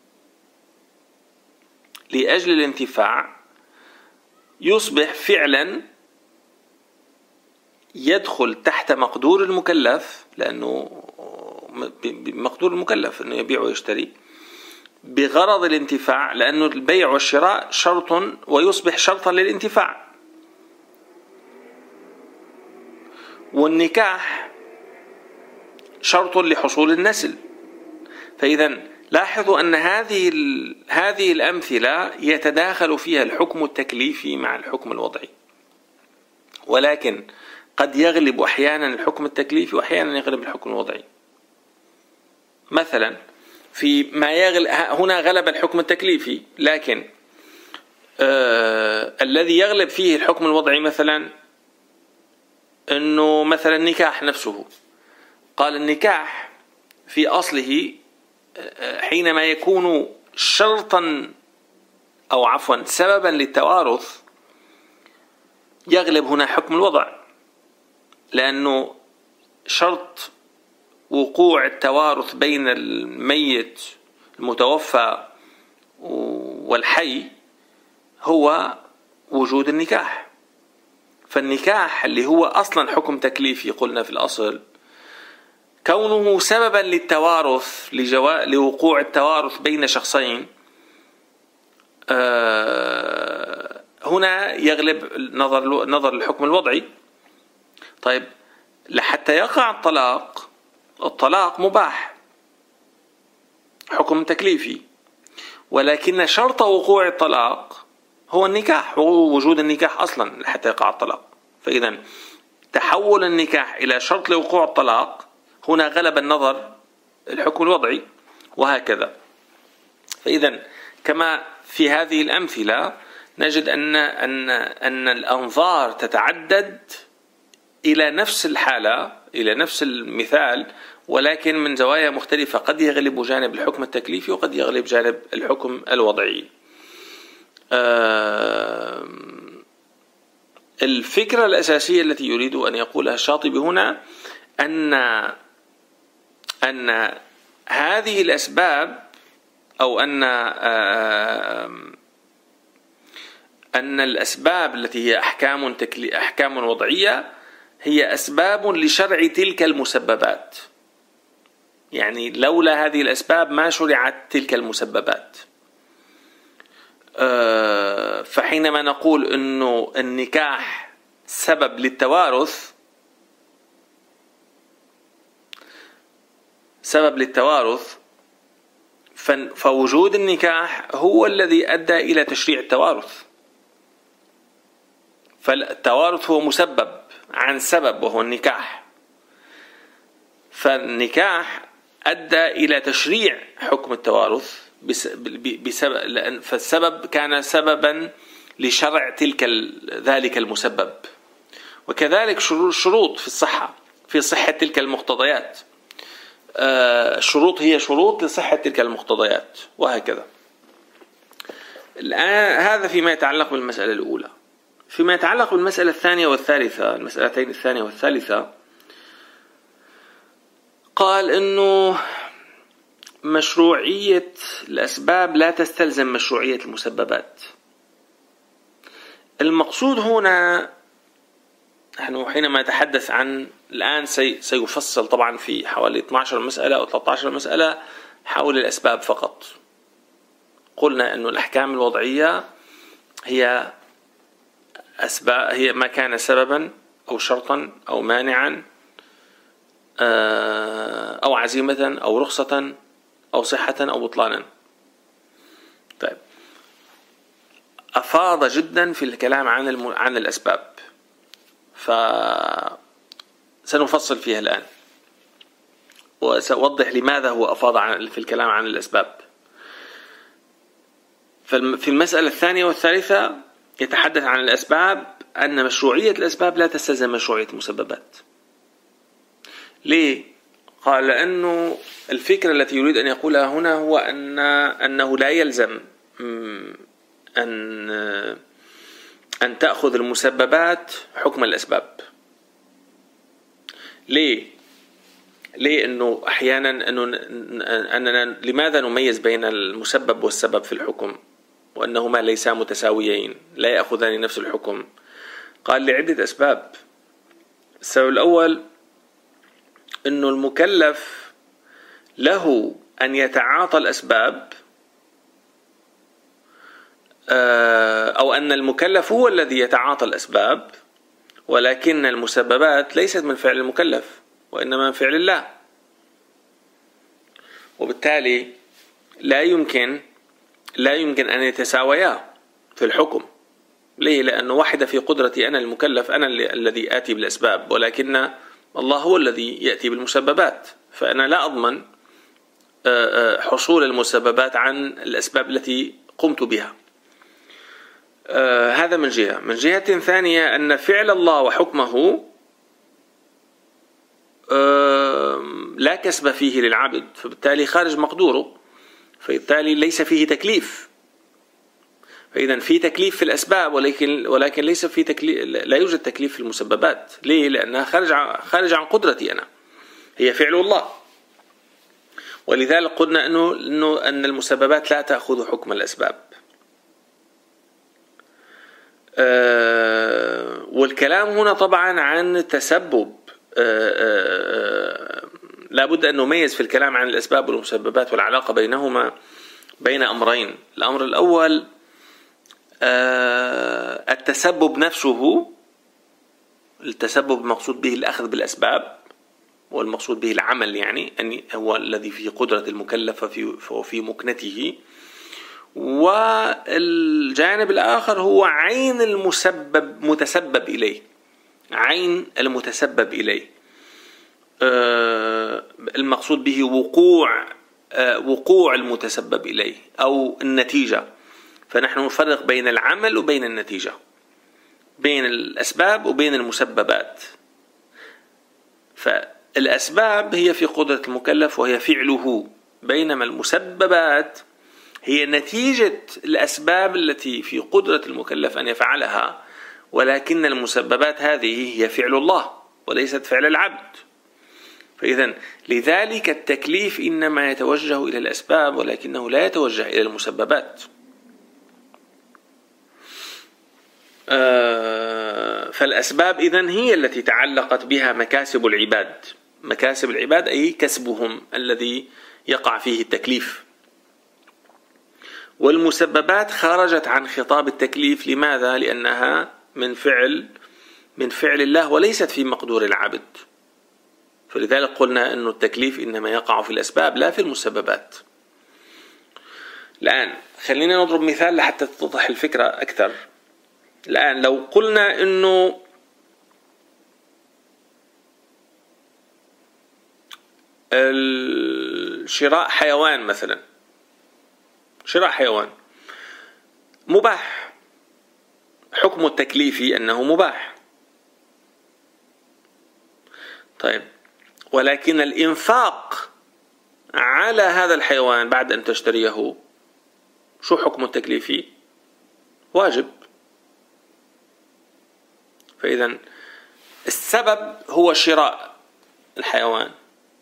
لأجل الانتفاع يصبح فعلا يدخل تحت مقدور المكلف، لأنه مقدور المكلف أنه يبيع ويشتري بغرض الانتفاع، لأنه البيع والشراء شرط ويصبح شرطا للانتفاع. والنكاح شرط لحصول النسل. فإذا لاحظوا أن هذه هذه الأمثلة يتداخل فيها الحكم التكليفي مع الحكم الوضعي، ولكن قد يغلب أحيانا الحكم التكليفي وأحيانا يغلب الحكم الوضعي. مثلا في ما يغل هنا غلب الحكم التكليفي، لكن آه الذي يغلب فيه الحكم الوضعي مثلا أنه مثلا النكاح نفسه. قال النكاح في أصله حينما يكون شرطا أو عفوا سببا للتوارث يغلب هنا حكم الوضع، لأنه شرط وقوع التوارث بين الميت المتوفى والحي هو وجود النكاح. فالنكاح اللي هو أصلا حكم تكليفي قلنا في الأصل، كونه سببا للتوارث لجوا... لوقوع التوارث بين شخصين، آه... هنا يغلب نظر نظر الحكم الوضعي. طيب لحتى يقع الطلاق، الطلاق مباح حكم تكليفي، ولكن شرط وقوع الطلاق هو النكاح، هو وجود النكاح أصلا لحتى يقع الطلاق. فإذا تحول النكاح إلى شرط لوقوع الطلاق، هنا غلب النظر الحكم الوضعي، وهكذا. فإذا كما في هذه الأمثلة نجد أن أن أن الأنظار تتعدد إلى نفس الحالة، إلى نفس المثال، ولكن من زوايا مختلفة. قد يغلب جانب الحكم التكليفي وقد يغلب جانب الحكم الوضعي. الفكرة الأساسية التي يريد أن يقولها الشاطبي هنا أن أن هذه الأسباب، أو أن أن الأسباب التي هي أحكام تكلي أحكام وضعية هي أسباب لشرع تلك المسببات. يعني لولا هذه الأسباب ما شرعت تلك المسببات. فحينما نقول أنه النكاح سبب للتوارث سبب للتوارث فوجود النكاح هو الذي أدى إلى تشريع التوارث. فالتوارث هو مسبب عن سبب وهو النكاح، فالنكاح أدى إلى تشريع حكم التوارث بسبب، فالسبب كان سببا لشرع تلك ذلك المسبب. وكذلك شروط في الصحة، في صحة تلك المقتضيات، الشروط هي شروط لصحة تلك المقتضيات، وهكذا. الآن هذا فيما يتعلق بالمسألة الأولى. فيما يتعلق بالمسألة الثانية والثالثة، المسألتين الثانية والثالثة، قال إنه مشروعية الأسباب لا تستلزم مشروعية المسببات. المقصود هنا نحن حينما نتحدث عن الآن سي سيفصل طبعا في حوالي اثنتي عشرة مسألة أو ثلاثة عشر مسألة حول الأسباب فقط، قلنا أن الأحكام الوضعية هي أسباب، هي ما كان سببا أو شرطا أو مانعا أو عزيمة أو رخصة أو صحة أو بطلانا. طيب، أفاض جدا في الكلام عن الم... عن الأسباب، فسنفصل فيها الآن وسأوضح لماذا هو أفاض عن... في الكلام عن الأسباب. في المسألة الثانية والثالثة يتحدث عن الأسباب، أن مشروعية الأسباب لا تستلزم مشروعية المسببات. ليه؟ قال لأنه الفكرة التي يريد أن يقولها هنا هو أن أنه لا يلزم أن أن تأخذ المسببات حكم الأسباب. ليه؟ ليه أنه أحيانا أنه أننا لماذا نميز بين المسبب والسبب في الحكم وأنهما ليسا متساويين لا يأخذان نفس الحكم؟ قال لعدة أسباب. السبب الأول أنه المكلف له أن يتعاطى الأسباب، أو أن المكلف هو الذي يتعاطى الأسباب، ولكن المسببات ليست من فعل المكلف وإنما من فعل الله، وبالتالي لا يمكن لا يمكن أن يتساويا في الحكم. ليه؟ لأنه واحدة في قدرتي أنا المكلف، أنا الذي آتي بالأسباب، ولكن الله هو الذي يأتي بالمسببات، فأنا لا أضمن حصول المسببات عن الأسباب التي قمت بها. هذا من جهة. من جهة ثانية أن فعل الله وحكمه لا كسب فيه للعبد، فبالتالي خارج مقدوره، فبالتالي ليس فيه تكليف. فإذا في تكليف في الأسباب، ولكن ولكن ليس في تكليف، لا يوجد تكليف في المسببات. ليه؟ لأنها خارج عن خارج عن قدرتي أنا، هي فعل الله. ولذلك قلنا أنه إنه أن المسببات لا تأخذ حكم الأسباب. أه والكلام هنا طبعا عن التسبب. أه أه لا بد أن نميز في الكلام عن الأسباب والمسببات والعلاقة بينهما بين أمرين. الأمر الأول أه التسبب نفسه. التسبب المقصود به الأخذ بالأسباب، والمقصود به العمل، يعني أن هو الذي في قدرة المكلف وفي مكنته. والجانب الآخر هو عين المسبب متسبب إليه، عين المتسبب إليه أه المقصود به وقوع أه وقوع المتسبب إليه أو النتيجة. فنحن نفرق بين العمل وبين النتيجة، بين الأسباب وبين المسببات. فالأسباب هي في قدرة المكلف وهي فعله، بينما المسببات هي نتيجة الأسباب التي في قدرة المكلف أن يفعلها، ولكن المسببات هذه هي فعل الله وليست فعل العبد. فإذا لذلك التكليف إنما يتوجه إلى الأسباب ولكنه لا يتوجه إلى المسببات. فالأسباب إذن هي التي تعلقت بها مكاسب العباد. مكاسب العباد أي كسبهم الذي يقع فيه التكليف. والمسببات خرجت عن خطاب التكليف. لماذا؟ لأنها من فعل من فعل الله وليست في مقدور العبد. فلذلك قلنا أن التكليف إنما يقع في الأسباب لا في المسببات. الآن خلينا نضرب مثال لحتى تتضح الفكرة أكثر. الآن لو قلنا أنه شراء حيوان مثلا، شراء حيوان مباح، حكم التكليفي أنه مباح. طيب، ولكن الإنفاق على هذا الحيوان بعد أن تشتريه شو حكم التكليفي؟ واجب. فإذا السبب هو شراء الحيوان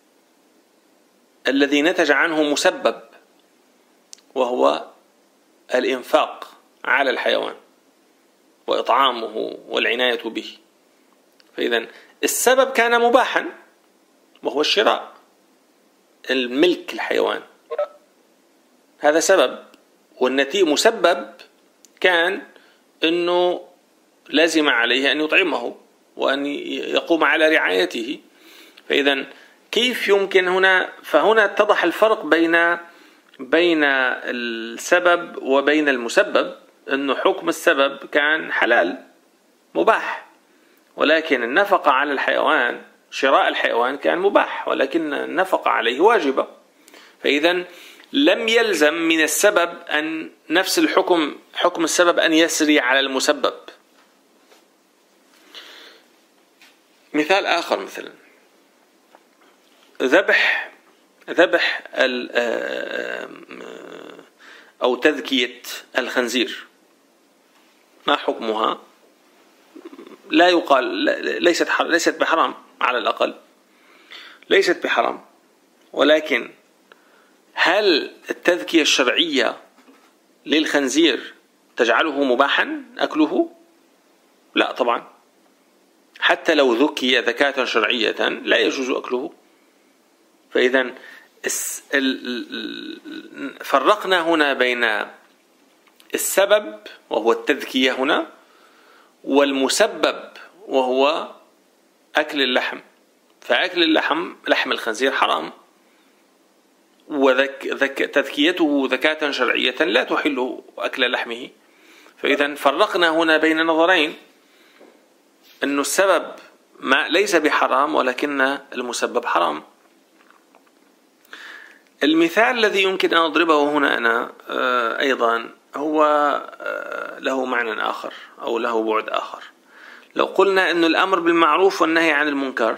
الذي نتج عنه مسبب، وهو الإنفاق على الحيوان وإطعامه والعناية به. فإذا السبب كان مباحا وهو الشراء، الملك الحيوان، هذا سبب والنتيجة مسبب كان أنه لازم عليه أن يطعمه وأن يقوم على رعايته. فإذا كيف يمكن هنا؟ فهنا اتضح الفرق بين بين السبب وبين المسبب، أنه حكم السبب كان حلال مباح، ولكن النفقة على الحيوان، شراء الحيوان كان مباح، ولكن النفقة عليه واجبة. فإذا لم يلزم من السبب أن نفس الحكم حكم السبب أن يسري على المسبب. مثال آخر، مثلا ذبح ذبح أو تذكية الخنزير، ما حكمها؟ لا يقال ليست ليست بحرام، على الأقل ليست بحرام، ولكن هل التذكية الشرعية للخنزير تجعله مباحا أكله؟ لا طبعا، حتى لو ذكي ذكاة شرعية لا يجوز أكله. فإذا فرقنا هنا بين السبب وهو التذكية هنا، والمسبب وهو أكل اللحم. فأكل اللحم، لحم الخنزير حرام، وتذكيته ذكاة شرعية لا تحل أكل لحمه. فإذا فرقنا هنا بين نظرين، أن السبب ما ليس بحرام ولكن المسبب حرام. المثال الذي يمكن أن أضربه هنا أنا أيضا هو له معنى آخر أو له بعد آخر. لو قلنا أن الأمر بالمعروف والنهي عن المنكر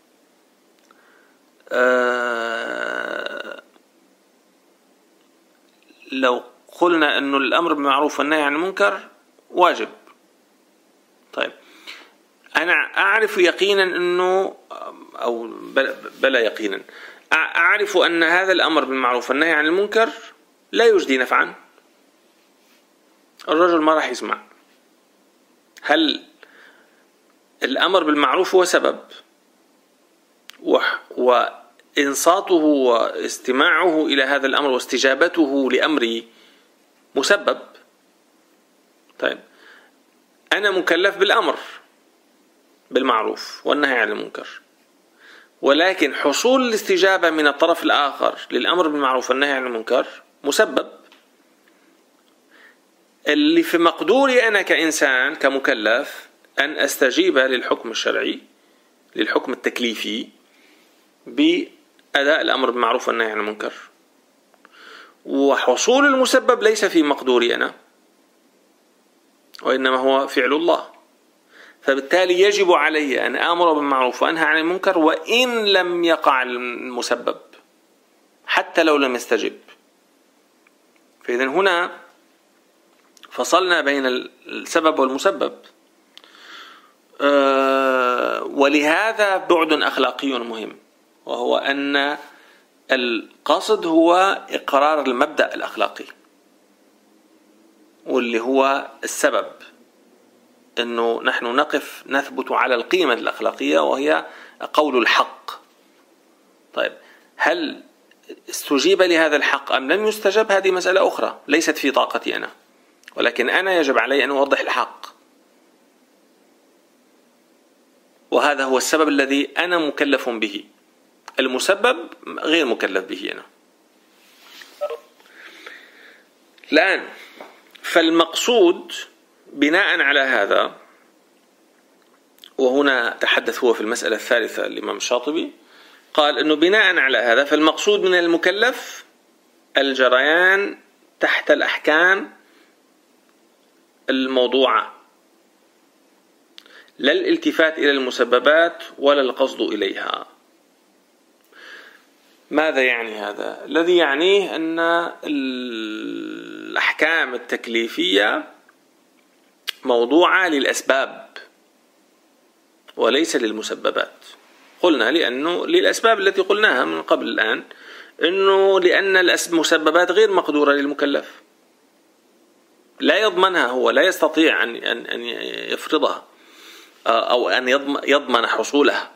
لو قلنا أن الأمر بالمعروف والنهي عن المنكر واجب، طيب أنا أعرف يقينا أنه أو بلا يقينا أعرف أن هذا الأمر بالمعروف والنهي عن المنكر لا يجدي نفعا، الرجل ما راح يسمع. هل الأمر بالمعروف هو سبب وإنصاته واستماعه إلى هذا الأمر واستجابته لأمري مسبب؟ طيب أنا مكلف بالأمر بالمعروف والنهي عن المنكر، ولكن حصول الاستجابة من الطرف الآخر للأمر بالمعروف والنهي عن المنكر مسبب. اللي في مقدوري أنا كإنسان كمكلف أن أستجيب للحكم الشرعي، للحكم التكليفي، بأداء الأمر بالمعروف والنهي عن المنكر، وحصول المسبب ليس في مقدوري أنا، وإنما هو فعل الله. فبالتالي يجب علي أن آمر بالمعروف وأنهى عن المنكر وإن لم يقع المسبب، حتى لو لم يستجب. فإذا هنا فصلنا بين السبب والمسبب. أه ولهذا بعد أخلاقي مهم، وهو أن القصد هو إقرار المبدأ الأخلاقي، واللي هو السبب أنه نحن نقف نثبت على القيمة الأخلاقية وهي قول الحق. طيب هل استجيب لهذا الحق أم لم يستجب؟ هذه مسألة أخرى ليست في طاقتي أنا، ولكن أنا يجب علي أن أوضح الحق، وهذا هو السبب الذي أنا مكلف به. المسبب غير مكلف به أنا. الآن فالمقصود بناء على هذا، وهنا تحدث هو في المسألة الثالثة الإمام الشاطبي، قال أنه بناء على هذا فالمقصود من المكلف الجريان تحت الأحكام الموضوعة، لا الالتفات إلى المسببات ولا القصد إليها. ماذا يعني هذا؟ الذي يعنيه أن الأحكام التكليفية موضوعة للأسباب وليس للمسببات. قلنا لأنه للأسباب التي قلناها من قبل الآن، أنه لأن المسببات غير مقدورة للمكلف، لا يضمنها، هو لا يستطيع أن أن يفرضها أو أن يضمن حصولها.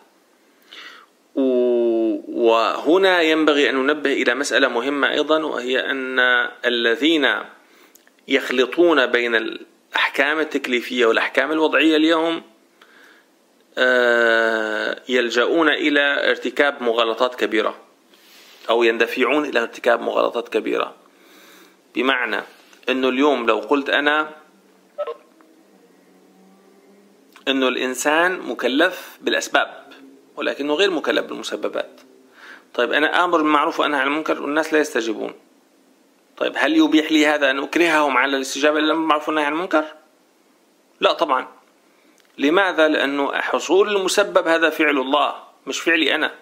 وهنا ينبغي أن ننبه إلى مسألة مهمة أيضا، وهي أن الذين يخلطون بين الأحكام التكليفية والأحكام الوضعية اليوم يلجؤون إلى ارتكاب مغالطات كبيرة، أو يندفعون إلى ارتكاب مغالطات كبيرة. بمعنى أنه اليوم لو قلت أنا أنه الإنسان مكلف بالأسباب ولكنه غير مكلف بالمسببات، طيب أنا آمر بالمعروف وأنهى عن المنكر والناس لا يستجيبون، طيب هل يبيح لي هذا أن أكرههم على الاستجابة للأمر بالمعروف والنهي عن المنكر؟ لا طبعا. لماذا؟ لأنه حصول المسبب هذا فعل الله مش فعلي أنا،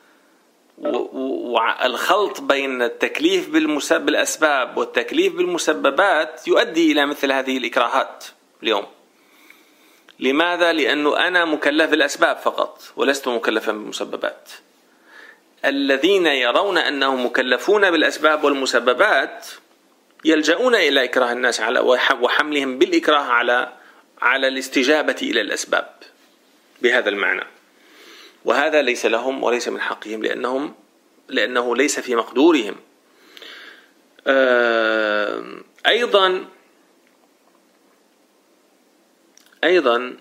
والخلط بين التكليف بالأسباب والتكليف بالمسببات يؤدي إلى مثل هذه الإكراهات اليوم. لماذا؟ لأنه أنا مكلف بالأسباب فقط ولست مكلفا بالمسببات. الذين يرون أنهم مكلفون بالأسباب والمسببات يلجؤون إلى إكراه الناس على وحملهم بالإكراه على على الاستجابة إلى الأسباب بهذا المعنى، وهذا ليس لهم وليس من حقهم، لأنهم لأنه ليس في مقدورهم. أيضا أيضا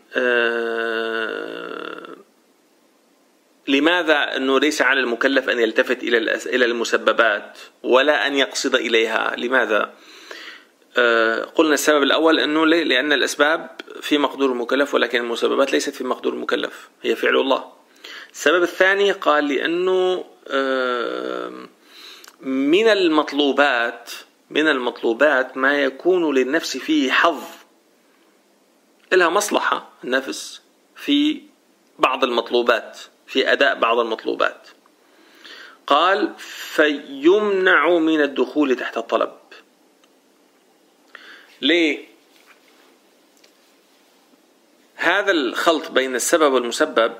لماذا أنه ليس على المكلف أن يلتفت إلى إلى المسببات ولا أن يقصد إليها؟ لماذا؟ قلنا السبب الأول أنه لأن الأسباب في مقدور المكلف ولكن المسببات ليست في مقدور المكلف، هي فعل الله. السبب الثاني قال لأنه من المطلوبات من المطلوبات ما يكون للنفس فيه حظ، لها مصلحة النفس في بعض المطلوبات، في أداء بعض المطلوبات. قال فيمنع من الدخول تحت الطلب. ليه؟ هذا الخلط بين السبب والمسبب،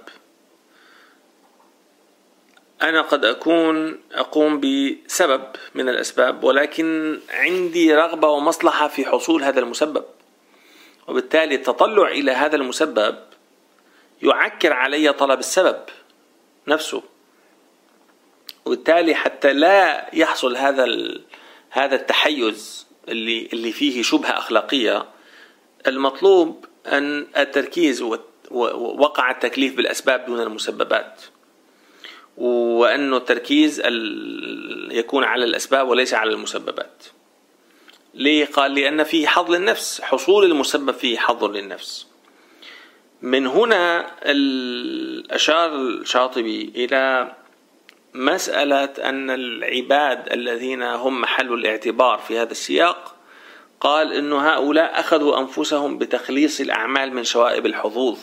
أنا قد أكون أقوم بسبب من الأسباب ولكن عندي رغبة ومصلحة في حصول هذا المسبب، وبالتالي التطلع إلى هذا المسبب يعكر علي طلب السبب نفسه، وبالتالي حتى لا يحصل هذا هذا التحيز اللي اللي فيه شبهة أخلاقية، المطلوب أن التركيز ووقع التكليف بالأسباب دون المسببات، وأنه التركيز يكون على الأسباب وليس على المسببات. ليه؟ قال لأن فيه حظ للنفس، حصول المسبب فيه حظ للنفس. من هنا أشار الشاطبي إلى مسألة أن العباد الذين هم محل الاعتبار في هذا السياق، قال إن هؤلاء أخذوا أنفسهم بتخليص الأعمال من شوائب الحظوظ.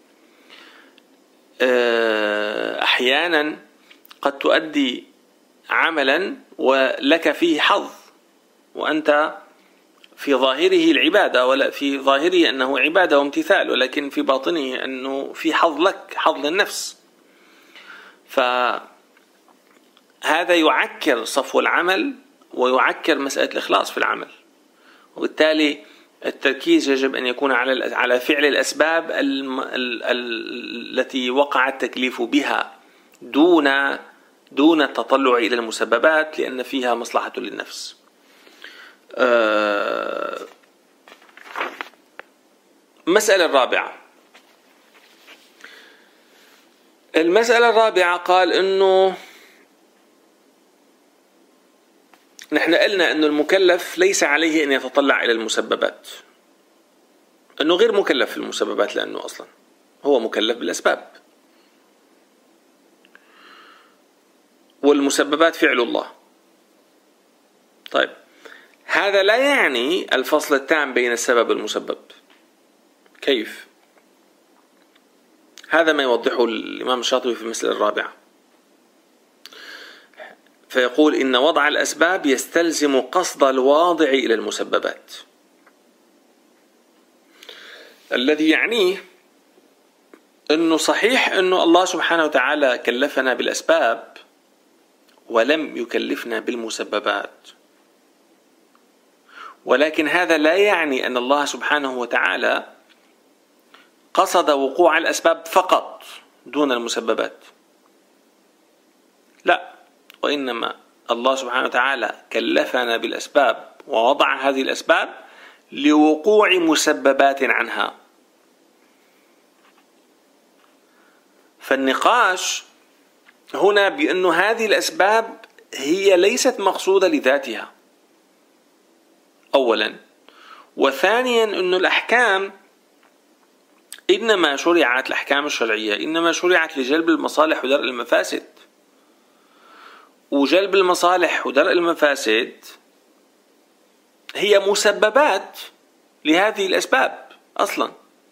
أحيانا قد تؤدي عملا ولك فيه حظ وأنت في ظاهره العبادة، ولا في ظاهره أنه عبادة وامتثال، ولكن في باطنه أنه في حظ لك، حظ للنفس. فهذا يعكر صفو العمل ويعكر مسألة الإخلاص في العمل، وبالتالي التركيز يجب أن يكون على على فعل الأسباب التي وقع التكليف بها دون دون التطلع إلى المسببات، لأن فيها مصلحة للنفس. المسألة الرابعة المسألة الرابعة قال إنه نحن قلنا إنه المكلف ليس عليه أن يتطلع إلى المسببات، إنه غير مكلف في المسببات لأنه أصلا هو مكلف بالأسباب، والمسببات فعل الله. طيب هذا لا يعني الفصل التام بين السبب والمسبب. كيف؟ هذا ما يوضحه الإمام الشاطبي في المسألة الرابعة، فيقول إن وضع الأسباب يستلزم قصد الواضع إلى المسببات، الذي يعنيه أنه صحيح أنه الله سبحانه وتعالى كلفنا بالأسباب ولم يكلفنا بالمسببات، ولكن هذا لا يعني أن الله سبحانه وتعالى قصد وقوع الأسباب فقط دون المسببات، لا، وإنما الله سبحانه وتعالى كلفنا بالأسباب ووضع هذه الأسباب لوقوع مسببات عنها. فالنقاش هنا بأن هذه الأسباب هي ليست مقصودة لذاتها أولا، وثانيا أن الأحكام إنما شرعت، الأحكام الشرعية إنما شرعت لجلب المصالح ودرء المفاسد، وجلب المصالح ودرء المفاسد هي مسببات لهذه الأسباب أصلا،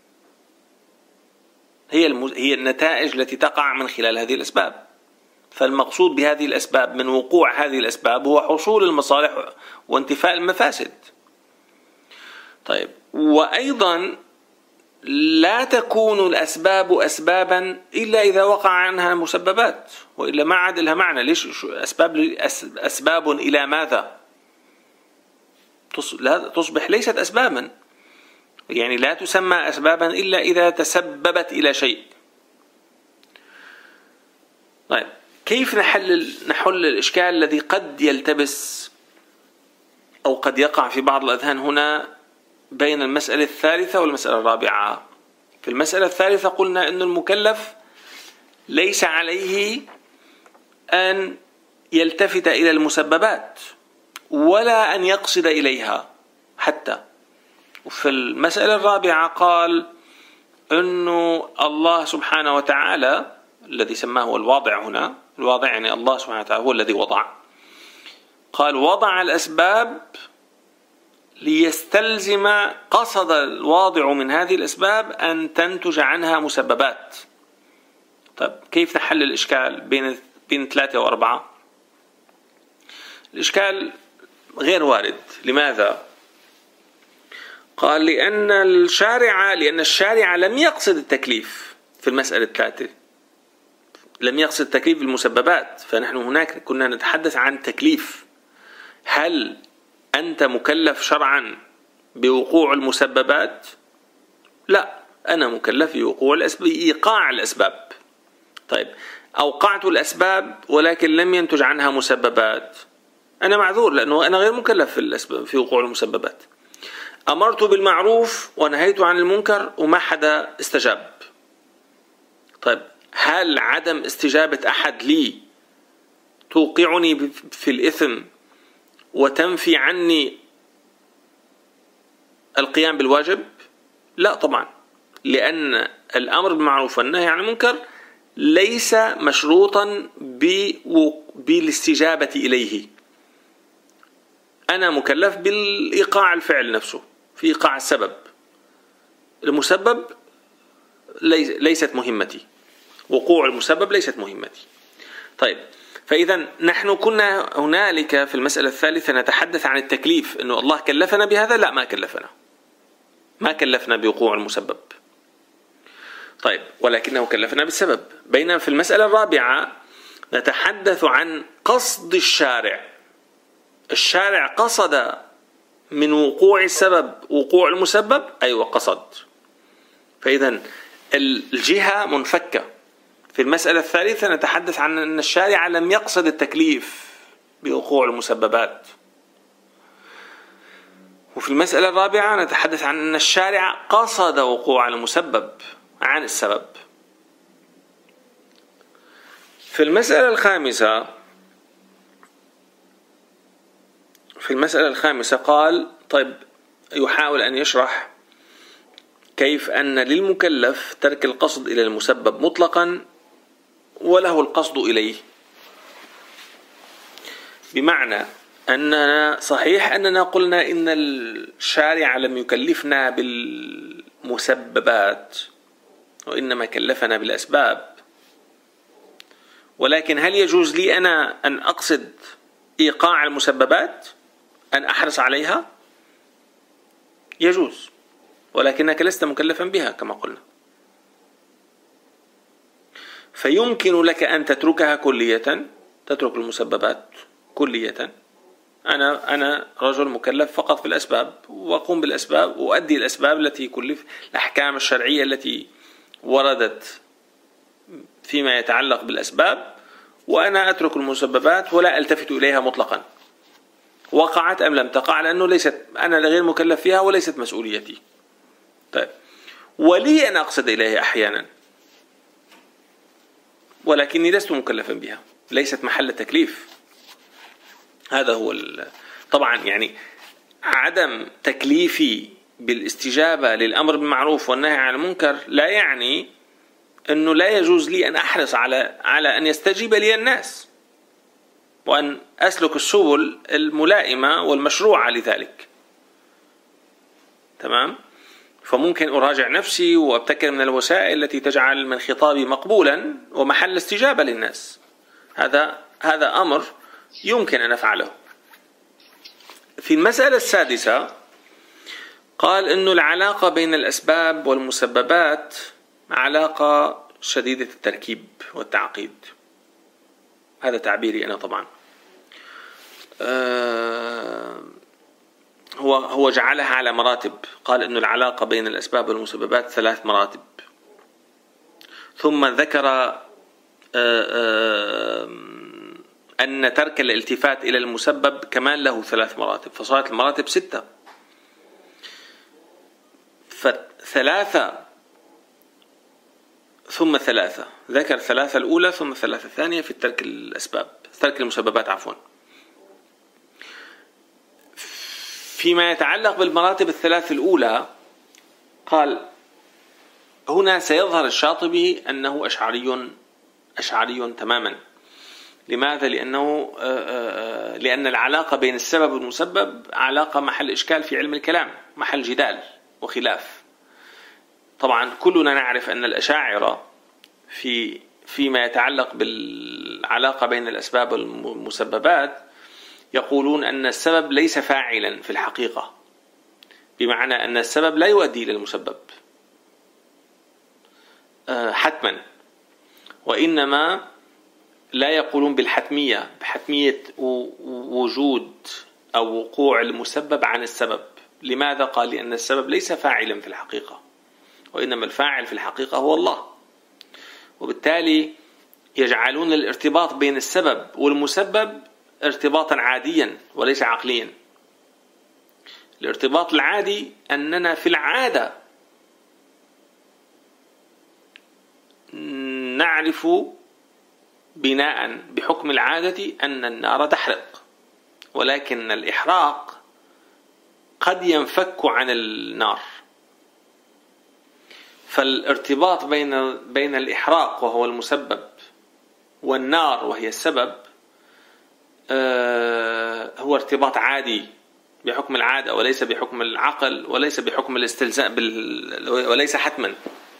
هي المز... هي النتائج التي تقع من خلال هذه الأسباب. فالمقصود بهذه الأسباب من وقوع هذه الأسباب هو حصول المصالح وانتفاء المفاسد. طيب، وأيضا لا تكون الأسباب أسبابا إلا إذا وقع عنها مسببات، وإلا ما عاد لها معنى. ليش أسباب؟ أسباب إلى ماذا؟ تصبح ليست أسبابا، يعني لا تسمى أسبابا إلا إذا تسببت إلى شيء. طيب، كيف نحل نحل الإشكال الذي قد يلتبس أو قد يقع في بعض الأذهان هنا بين المسألة الثالثة والمسألة الرابعة؟ في المسألة الثالثة قلنا أن المكلف ليس عليه أن يلتفت إلى المسببات ولا أن يقصد إليها حتى. وفي المسألة الرابعة قال أنه الله سبحانه وتعالى الذي سماه الواضع هنا، الواضع يعني الله سبحانه وتعالى هو الذي وضع، قال وضع الأسباب ليستلزم، قصد الواضع من هذه الأسباب أن تنتج عنها مسببات. طيب، كيف نحل الإشكال بين بين ثلاثة وأربعة؟ الإشكال غير وارد. لماذا؟ قال لأن الشارع لأن الشارع لم يقصد التكليف في المسألة الثالثة، لم يقصد التكليف بالمسببات. فنحن هناك كنا نتحدث عن تكليف. هل أنت مكلف شرعا بوقوع المسببات؟ لا، أنا مكلف بوقوع الأسباب، إيقاع الأسباب. طيب، أوقعت الأسباب ولكن لم ينتج عنها مسببات، أنا معذور لأنه أنا غير مكلف في الأسباب في وقوع المسببات. أمرت بالمعروف ونهيت عن المنكر وما حدا استجاب. طيب، هل عدم استجابة أحد لي توقعني في الإثم وتنفي عني القيام بالواجب؟ لا طبعا، لأن الأمر بالمعروف والنهي عن المنكر ليس مشروطا بالاستجابة إليه. أنا مكلف بالإيقاع الفعل نفسه، في إيقاع السبب. المسبب ليست مهمتي، وقوع المسبب ليست مهمتي. طيب، فإذا نحن كنا هنالك في المسألة الثالثة نتحدث عن التكليف، أنه الله كلفنا بهذا. لا، ما كلفنا ما كلفنا بوقوع المسبب. طيب، ولكنه كلفنا بالسبب. بينما في المسألة الرابعة نتحدث عن قصد الشارع. الشارع قصد من وقوع السبب وقوع المسبب، أيوة قصد. فإذا الجهة منفكة. في المسألة الثالثة نتحدث عن أن الشارع لم يقصد التكليف بوقوع المسببات، وفي المسألة الرابعة نتحدث عن أن الشارع قصد وقوع المسبب عن السبب. في المسألة الخامسة في المسألة الخامسة قال طيب، يحاول أن يشرح كيف أن للمكلف ترك القصد إلى المسبب مطلقا وله القصد إليه. بمعنى أننا صحيح أننا قلنا إن الشارع لم يكلفنا بالمسببات وإنما كلفنا بالأسباب، ولكن هل يجوز لي أنا أن أقصد إيقاع المسببات، أن أحرص عليها؟ يجوز، ولكنك لست مكلفا بها كما قلنا. فيمكن لك أن تتركها كلية، تترك المسببات كلية. أنا أنا رجل مكلف فقط بالأسباب، وأقوم بالأسباب وأؤدي الأسباب التي كلف، الأحكام الشرعية التي وردت فيما يتعلق بالأسباب، وأنا أترك المسببات ولا ألتفت إليها مطلقا. وقعت أم لم تقع، لأنه ليست أنا غير مكلف فيها وليست مسؤوليتي. طيب، ولي أن أقصد إليه أحيانا ولكني لست مكلفا بها، ليست محل تكليف. هذا هو طبعا يعني عدم تكليفي بالاستجابة للأمر بالمعروف والنهي عن المنكر لا يعني أنه لا يجوز لي أن أحرص على على أن يستجيب لي الناس، وأن أسلك السبل الملائمة والمشروعة لذلك. تمام؟ فممكن أراجع نفسي وأبتكر من الوسائل التي تجعل من خطابي مقبولا ومحل استجابة للناس. هذا هذا أمر يمكن أن أفعله. في المسألة السادسة قال إنه العلاقة بين الأسباب والمسببات علاقة شديدة التركيب والتعقيد. هذا تعبيري أنا طبعا. أه هو هو جعلها على مراتب. قال إنه العلاقة بين الأسباب والمسببات ثلاث مراتب، ثم ذكر أه أه أن ترك الالتفات إلى المسبب كمان له ثلاث مراتب، فصارت المراتب ستة. فثلاثة ثم ثلاثة، ذكر ثلاثة الأولى ثم ثلاثة الثانية في ترك الأسباب، ترك المسببات عفوا. فيما يتعلق بالمراتب الثلاث الأولى قال هنا سيظهر الشاطبي أنه أشعري أشعري تماما. لماذا؟ لأنه لأن العلاقة بين السبب والمسبب علاقة محل إشكال في علم الكلام، محل جدال وخلاف. طبعا كلنا نعرف أن الأشاعرة في فيما يتعلق بالعلاقة بين الأسباب والمسببات يقولون أن السبب ليس فاعلا في الحقيقة، بمعنى أن السبب لا يؤدي إلى المسبب حتما، وإنما لا يقولون بالحتمية، بحتمية وجود أو وقوع المسبب عن السبب. لماذا؟ قال لأن السبب ليس فاعلا في الحقيقة، وإنما الفاعل في الحقيقة هو الله، وبالتالي يجعلون الارتباط بين السبب والمسبب ارتباطا عاديا وليس عقليا. الارتباط العادي أننا في العادة نعرف بناء بحكم العادة أن النار تحرق، ولكن الإحراق قد ينفك عن النار. فالارتباط بين بين الإحراق وهو المسبب والنار وهي السبب هو ارتباط عادي بحكم العادة، وليس بحكم العقل، وليس بحكم الاستلزام، وليس حتما.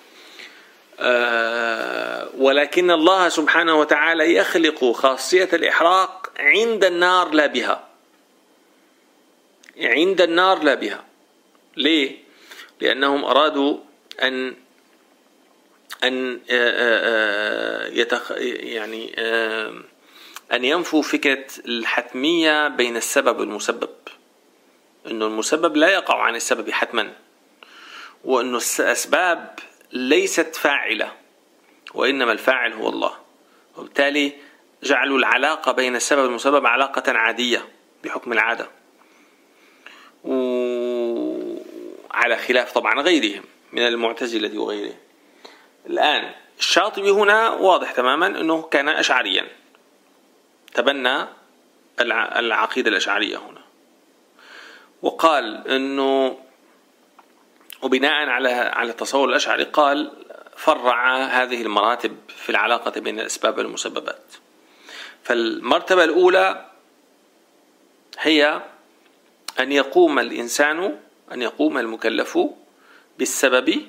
ولكن الله سبحانه وتعالى يخلق خاصية الإحراق عند النار لا بها، عند النار لا بها. ليه؟ لأنهم أرادوا أن أن يتخ يعني أن ينفوا فكرة الحتمية بين السبب والمسبب، أنه المسبب لا يقع عن السبب حتما، وأنه الأسباب ليست فاعلة وإنما الفاعل هو الله. وبالتالي جعلوا العلاقة بين السبب والمسبب علاقة عادية بحكم العادة، وعلى خلاف طبعا غيرهم من المعتزلة وغيره. الآن الشاطبي هنا واضح تماما أنه كان أشعريا، تبنى العقيدة الأشعرية هنا، وقال أنه وبناء على على التصور الأشعري قال فرع هذه المراتب في العلاقة بين الأسباب والمسببات. فالمرتبة الأولى هي أن يقوم الإنسان أن يقوم المكلف بالسبب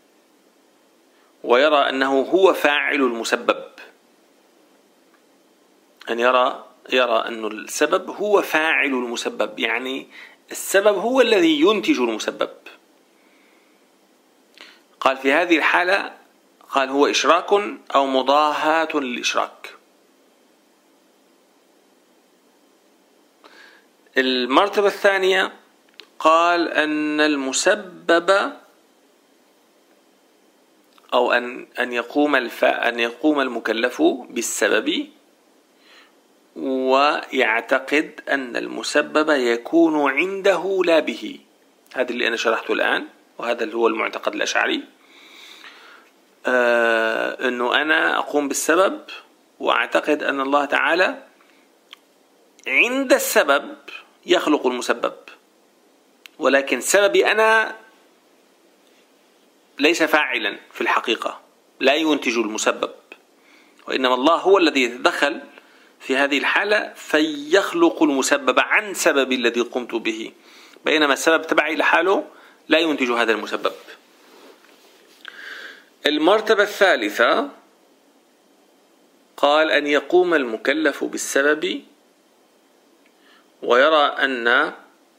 ويرى أنه هو فاعل المسبب، أن يرى يرى أن السبب هو فاعل المسبب، يعني السبب هو الذي ينتج المسبب. قال في هذه الحالة قال هو إشراك أو مضاهاة للإشراك. المرتبة الثانية قال أن المسبب أو أن أن يقوم الف أن يقوم المكلف بالسبب ويعتقد أن المسبب يكون عنده لا به. هذا اللي أنا شرحته الآن، وهذا اللي هو المعتقد الأشعري، آه أنه أنا أقوم بالسبب وأعتقد أن الله تعالى عند السبب يخلق المسبب، ولكن سببي أنا ليس فاعلا في الحقيقة، لا ينتج المسبب، وإنما الله هو الذي يتدخل في هذه الحالة فيخلق المسبب عن سبب الذي قمت به، بينما السبب تبعي لحاله لا ينتج هذا المسبب. المرتبة الثالثة قال أن يقوم المكلف بالسبب ويرى أن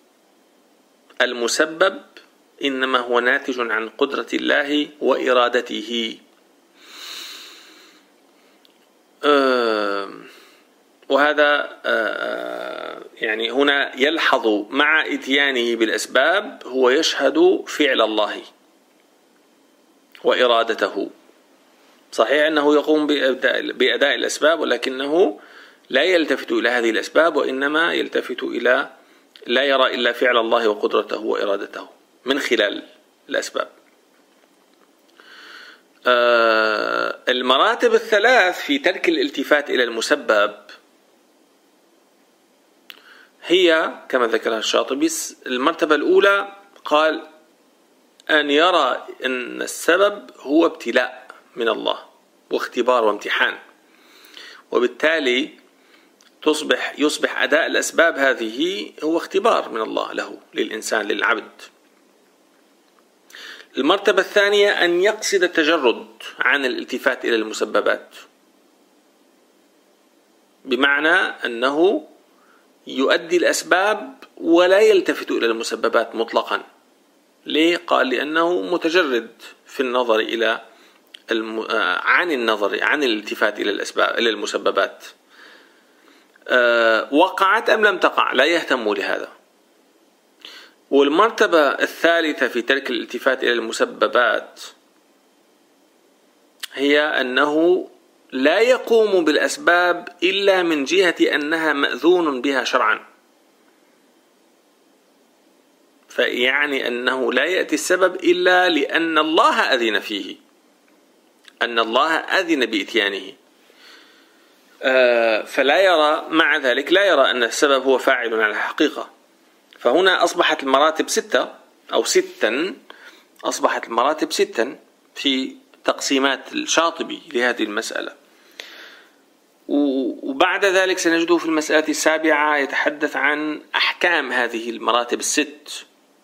المسبب إنما هو ناتج عن قدرة الله وإرادته. أه وهذا أه يعني هنا يلحظ مع إتيانه بالأسباب هو يشهد فعل الله وإرادته. صحيح أنه يقوم بأداء الأسباب، ولكنه لا يلتفت إلى هذه الأسباب، وإنما يلتفت إلى لا يرى إلا فعل الله وقدرته وإرادته من خلال الأسباب. آه المراتب الثلاث في ترك الالتفات إلى المسبب هي كما ذكرها الشاطبي. المرتبة الأولى قال أن يرى أن السبب هو ابتلاء من الله واختبار وامتحان، وبالتالي تصبح يصبح أداء الأسباب هذه هو اختبار من الله له للإنسان للعبد. المرتبة الثانية أن يقصد التجرد عن الالتفات إلى المسببات، بمعنى أنه يؤدي الأسباب ولا يلتفت إلى المسببات مطلقا. ليه؟ قال لأنه متجرد في النظر إلى الم... عن النظر عن الالتفات إلى الأسباب إلى المسببات. أه وقعت أم لم تقع لا يهتم لهذا. والمرتبة الثالثة في ترك الالتفات إلى المسببات هي أنه لا يقوم بالأسباب إلا من جهة أنها مأذون بها شرعا، فيعني أنه لا يأتي السبب إلا لأن الله أذن فيه، أن الله أذن بإتيانه، فلا يرى مع ذلك لا يرى أن السبب هو فاعل على الحقيقة. فهنا أصبحت المراتب ستة أو ستا، أصبحت المراتب ستا في تقسيمات الشاطبي لهذه المسألة. وبعد ذلك سنجده في المسألة السابعة يتحدث عن أحكام هذه المراتب الست.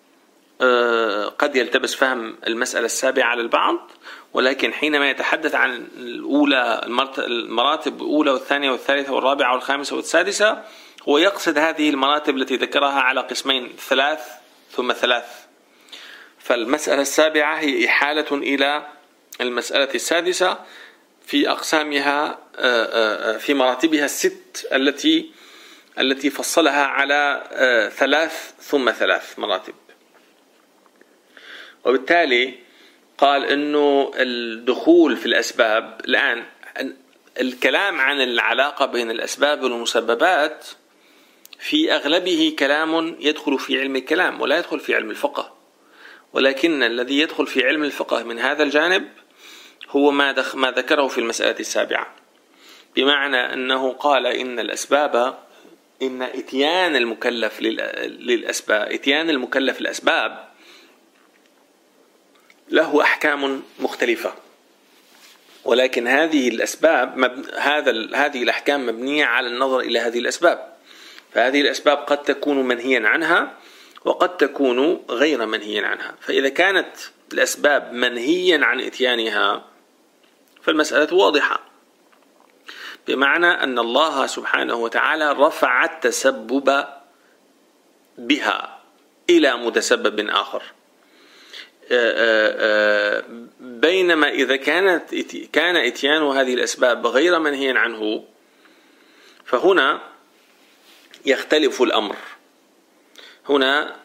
قد يلتبس فهم المسألة السابعة على البعض، ولكن حينما يتحدث عن الأولى المراتب الأولى والثانية والثالثة والرابعة والخامسة والسادسة هو يقصد هذه المراتب التي ذكرها على قسمين، ثلاث ثم ثلاث. فالمسألة السابعة هي إحالة إلى المسألة السادسة في أقسامها في مراتبها الست التي التي فصلها على ثلاث ثم ثلاث مراتب. وبالتالي قال إنه الدخول في الأسباب الآن، الكلام عن العلاقة بين الأسباب والمسببات في أغلبه كلام يدخل في علم الكلام ولا يدخل في علم الفقه، ولكن الذي يدخل في علم الفقه من هذا الجانب هو ما ما ذكره في المسألة السابعة، بمعنى أنه قال إن الأسباب إن إتيان المكلف للأسباب إتيان المكلف الأسباب له أحكام مختلفة، ولكن هذه الأسباب مب... هذا ال... هذه الأحكام مبنية على النظر إلى هذه الأسباب. فهذه الأسباب قد تكون منهيا عنها وقد تكون غير منهيا عنها. فإذا كانت الأسباب منهيا عن إتيانها فالمسألة واضحة، بمعنى أن الله سبحانه وتعالى رفع التسبب بها إلى متسبب آخر، بينما إذا كانت كان إتيان هذه الأسباب غير منهيا عنه فهنا يختلف الأمر. هنا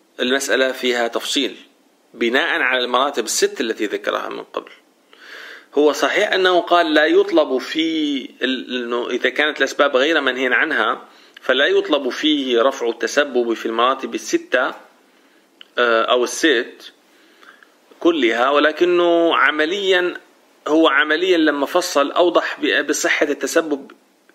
المسألة فيها تفصيل بناء على المراتب الست التي ذكرها من قبل. هو صحيح أنه قال لا يطلب في إنه إذا كانت الأسباب غير منهي عنها فلا يطلب فيه رفع التسبب في المراتب الستة أو الست كلها، ولكنه عمليا هو عمليا لما فصل أوضح بصحة التسبب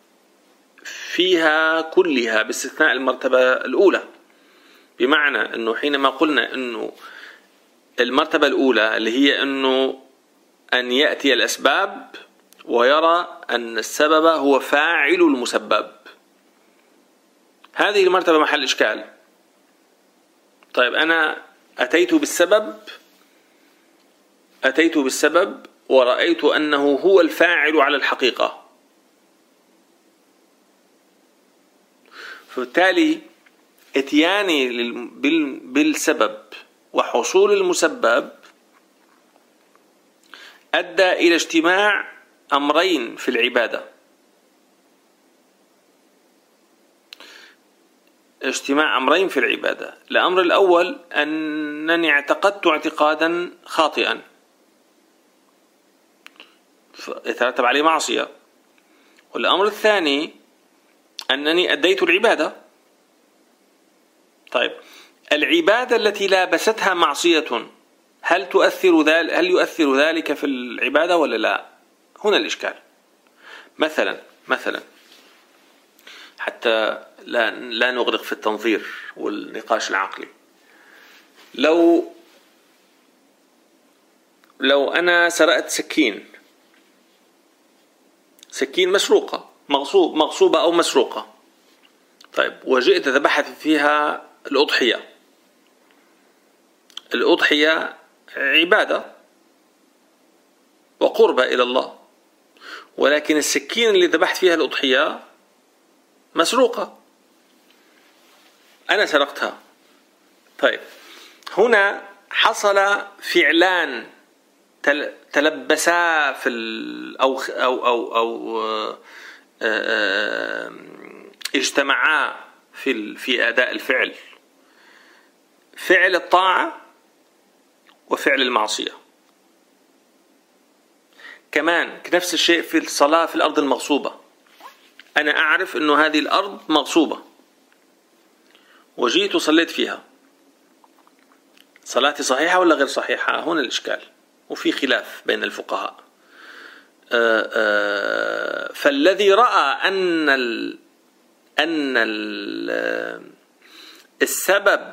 فيها كلها باستثناء المرتبة الأولى. بمعنى أنه حينما قلنا أنه المرتبة الأولى اللي هي أنه أن يأتي الأسباب ويرى أن السبب هو فاعل المسبب، هذه المرتبة محل إشكال. طيب أنا أتيت بالسبب أتيت بالسبب ورأيت أنه هو الفاعل على الحقيقة، فبالتالي اتياني بالسبب وحصول المسبب أدى إلى اجتماع أمرين في العبادة. اجتماع أمرين في العبادة. الأمر الأول أنني اعتقدت اعتقادا خاطئا يترتب عليه معصية، والأمر الثاني أنني أديت العبادة. طيب العبادة التي لابستها معصية هل تؤثر ذلك هل يؤثر ذلك في العبادة ولا لا؟ هنا الإشكال. مثلا مثلا حتى لا لا نغرق في التنظير والنقاش العقلي، لو لو أنا سرقت سكين سكين مسروقة مغصوب مغصوبة أو مسروقة، طيب وجئت ذبحت فيها الأضحية. الأضحية عبادة وقربة إلى الله، ولكن السكين اللي ذبحت فيها الأضحية مسروقة، أنا سرقتها. طيب هنا حصل فعلان تلبسا في أو أو أو أو اجتمعا في في أداء الفعل، فعل الطاعة وفعل المعصية. كمان نفس الشيء في الصلاة في الأرض المغصوبة، أنا أعرف أنه هذه الأرض مغصوبة وجيت وصليت فيها، صلاتي صحيحة ولا غير صحيحة؟ هنا الإشكال، وفي خلاف بين الفقهاء. آآ آآ فالذي رأى أن ال أن ال السبب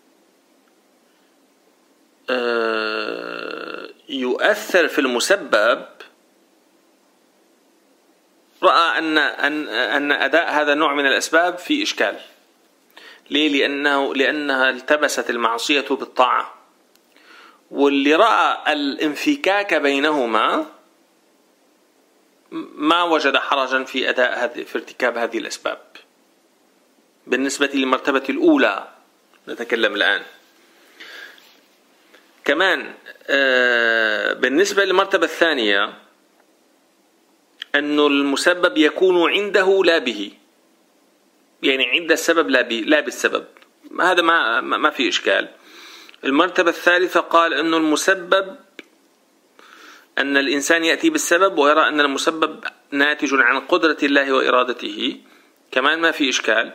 يؤثر في المسبب رأى أن أن أن أداء هذا النوع من الأسباب في إشكال. ليه؟ لأنه لأنها التبست المعصية بالطاعة، واللي رأى الانفكاك بينهما ما وجد حرجا في أداء هذه في ارتكاب هذه الأسباب. بالنسبة للمرتبة الأولى نتكلم الآن. كمان بالنسبة للمرتبة الثانية أن المسبب يكون عنده لا به، يعني عند السبب لا به لا بالسبب، هذا ما ما في إشكال. المرتبة الثالثة قال أن المسبب أن الإنسان يأتي بالسبب ويرى أن المسبب ناتج عن قدرة الله وإرادته، كمان ما في إشكال.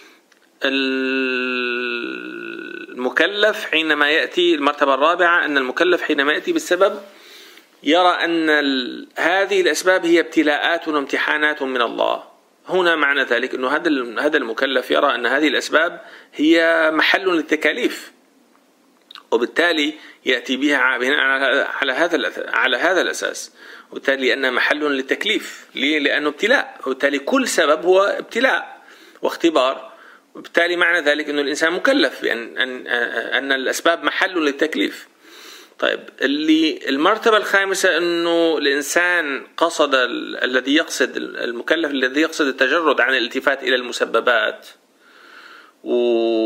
المكلف حينما يأتي المرتبة الرابعة أن المكلف حينما يأتي بالسبب يرى أن هذه الأسباب هي ابتلاءات وامتحانات من الله. هنا معنى ذلك أنه هذا هذا المكلف يرى أن هذه الأسباب هي محل للتكاليف، وبالتالي يأتي بها بناء على هذا على هذا الأساس، وبالتالي أنها محل للتكليف. ليه؟ لأنه ابتلاء، وبالتالي كل سبب هو ابتلاء واختبار، وبالتالي معنى ذلك أن الإنسان مكلف بأن أن أن الأسباب محل للتكليف. طيب اللي المرتبة الخامسة أنه الإنسان قصد الذي يقصد المكلف الذي يقصد التجرد عن الالتفات إلى المسببات و...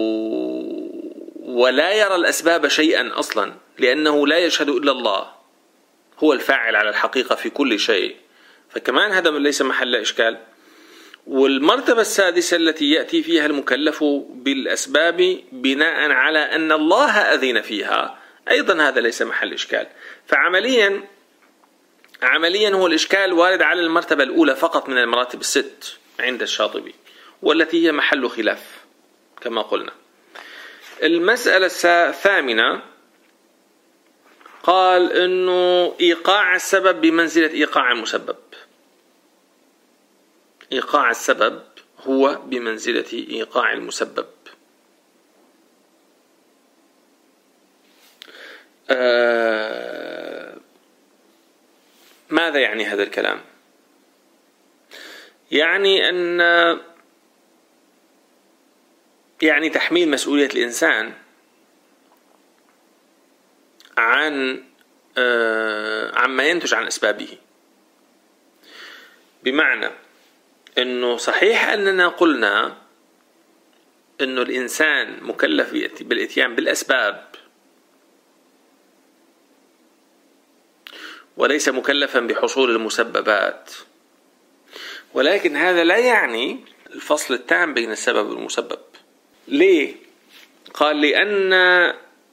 ولا يرى الأسباب شيئا أصلا، لأنه لا يشهد إلا الله هو الفاعل على الحقيقة في كل شيء، فكمان هذا ليس محل إشكال. والمرتبة السادسة التي يأتي فيها المكلف بالأسباب بناء على أن الله أذن فيها، أيضا هذا ليس محل إشكال. فعمليا عمليا هو الإشكال وارد على المرتبة الأولى فقط من المراتب الست عند الشاطبي، والتي هي محل خلاف كما قلنا. المسألة الثامنة قال إنه إيقاع السبب بمنزلة إيقاع المسبب. إيقاع السبب هو بمنزلة إيقاع المسبب. آه ماذا يعني هذا الكلام؟ يعني أن يعني تحميل مسؤولية الإنسان عن آه عما ينتج عن أسبابه. بمعنى أنه صحيح أننا قلنا أنه الإنسان مكلف بالإتيان بالأسباب وليس مكلفا بحصول المسببات، ولكن هذا لا يعني الفصل التام بين السبب والمسبب. ليه؟ قال لأن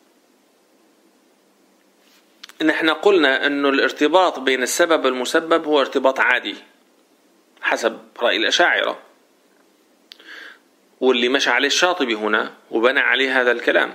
نحن قلنا أنه الارتباط بين السبب والمسبب هو ارتباط عادي حسب رأي الأشاعرة، واللي مشى عليه الشاطبي هنا وبنى عليه هذا الكلام.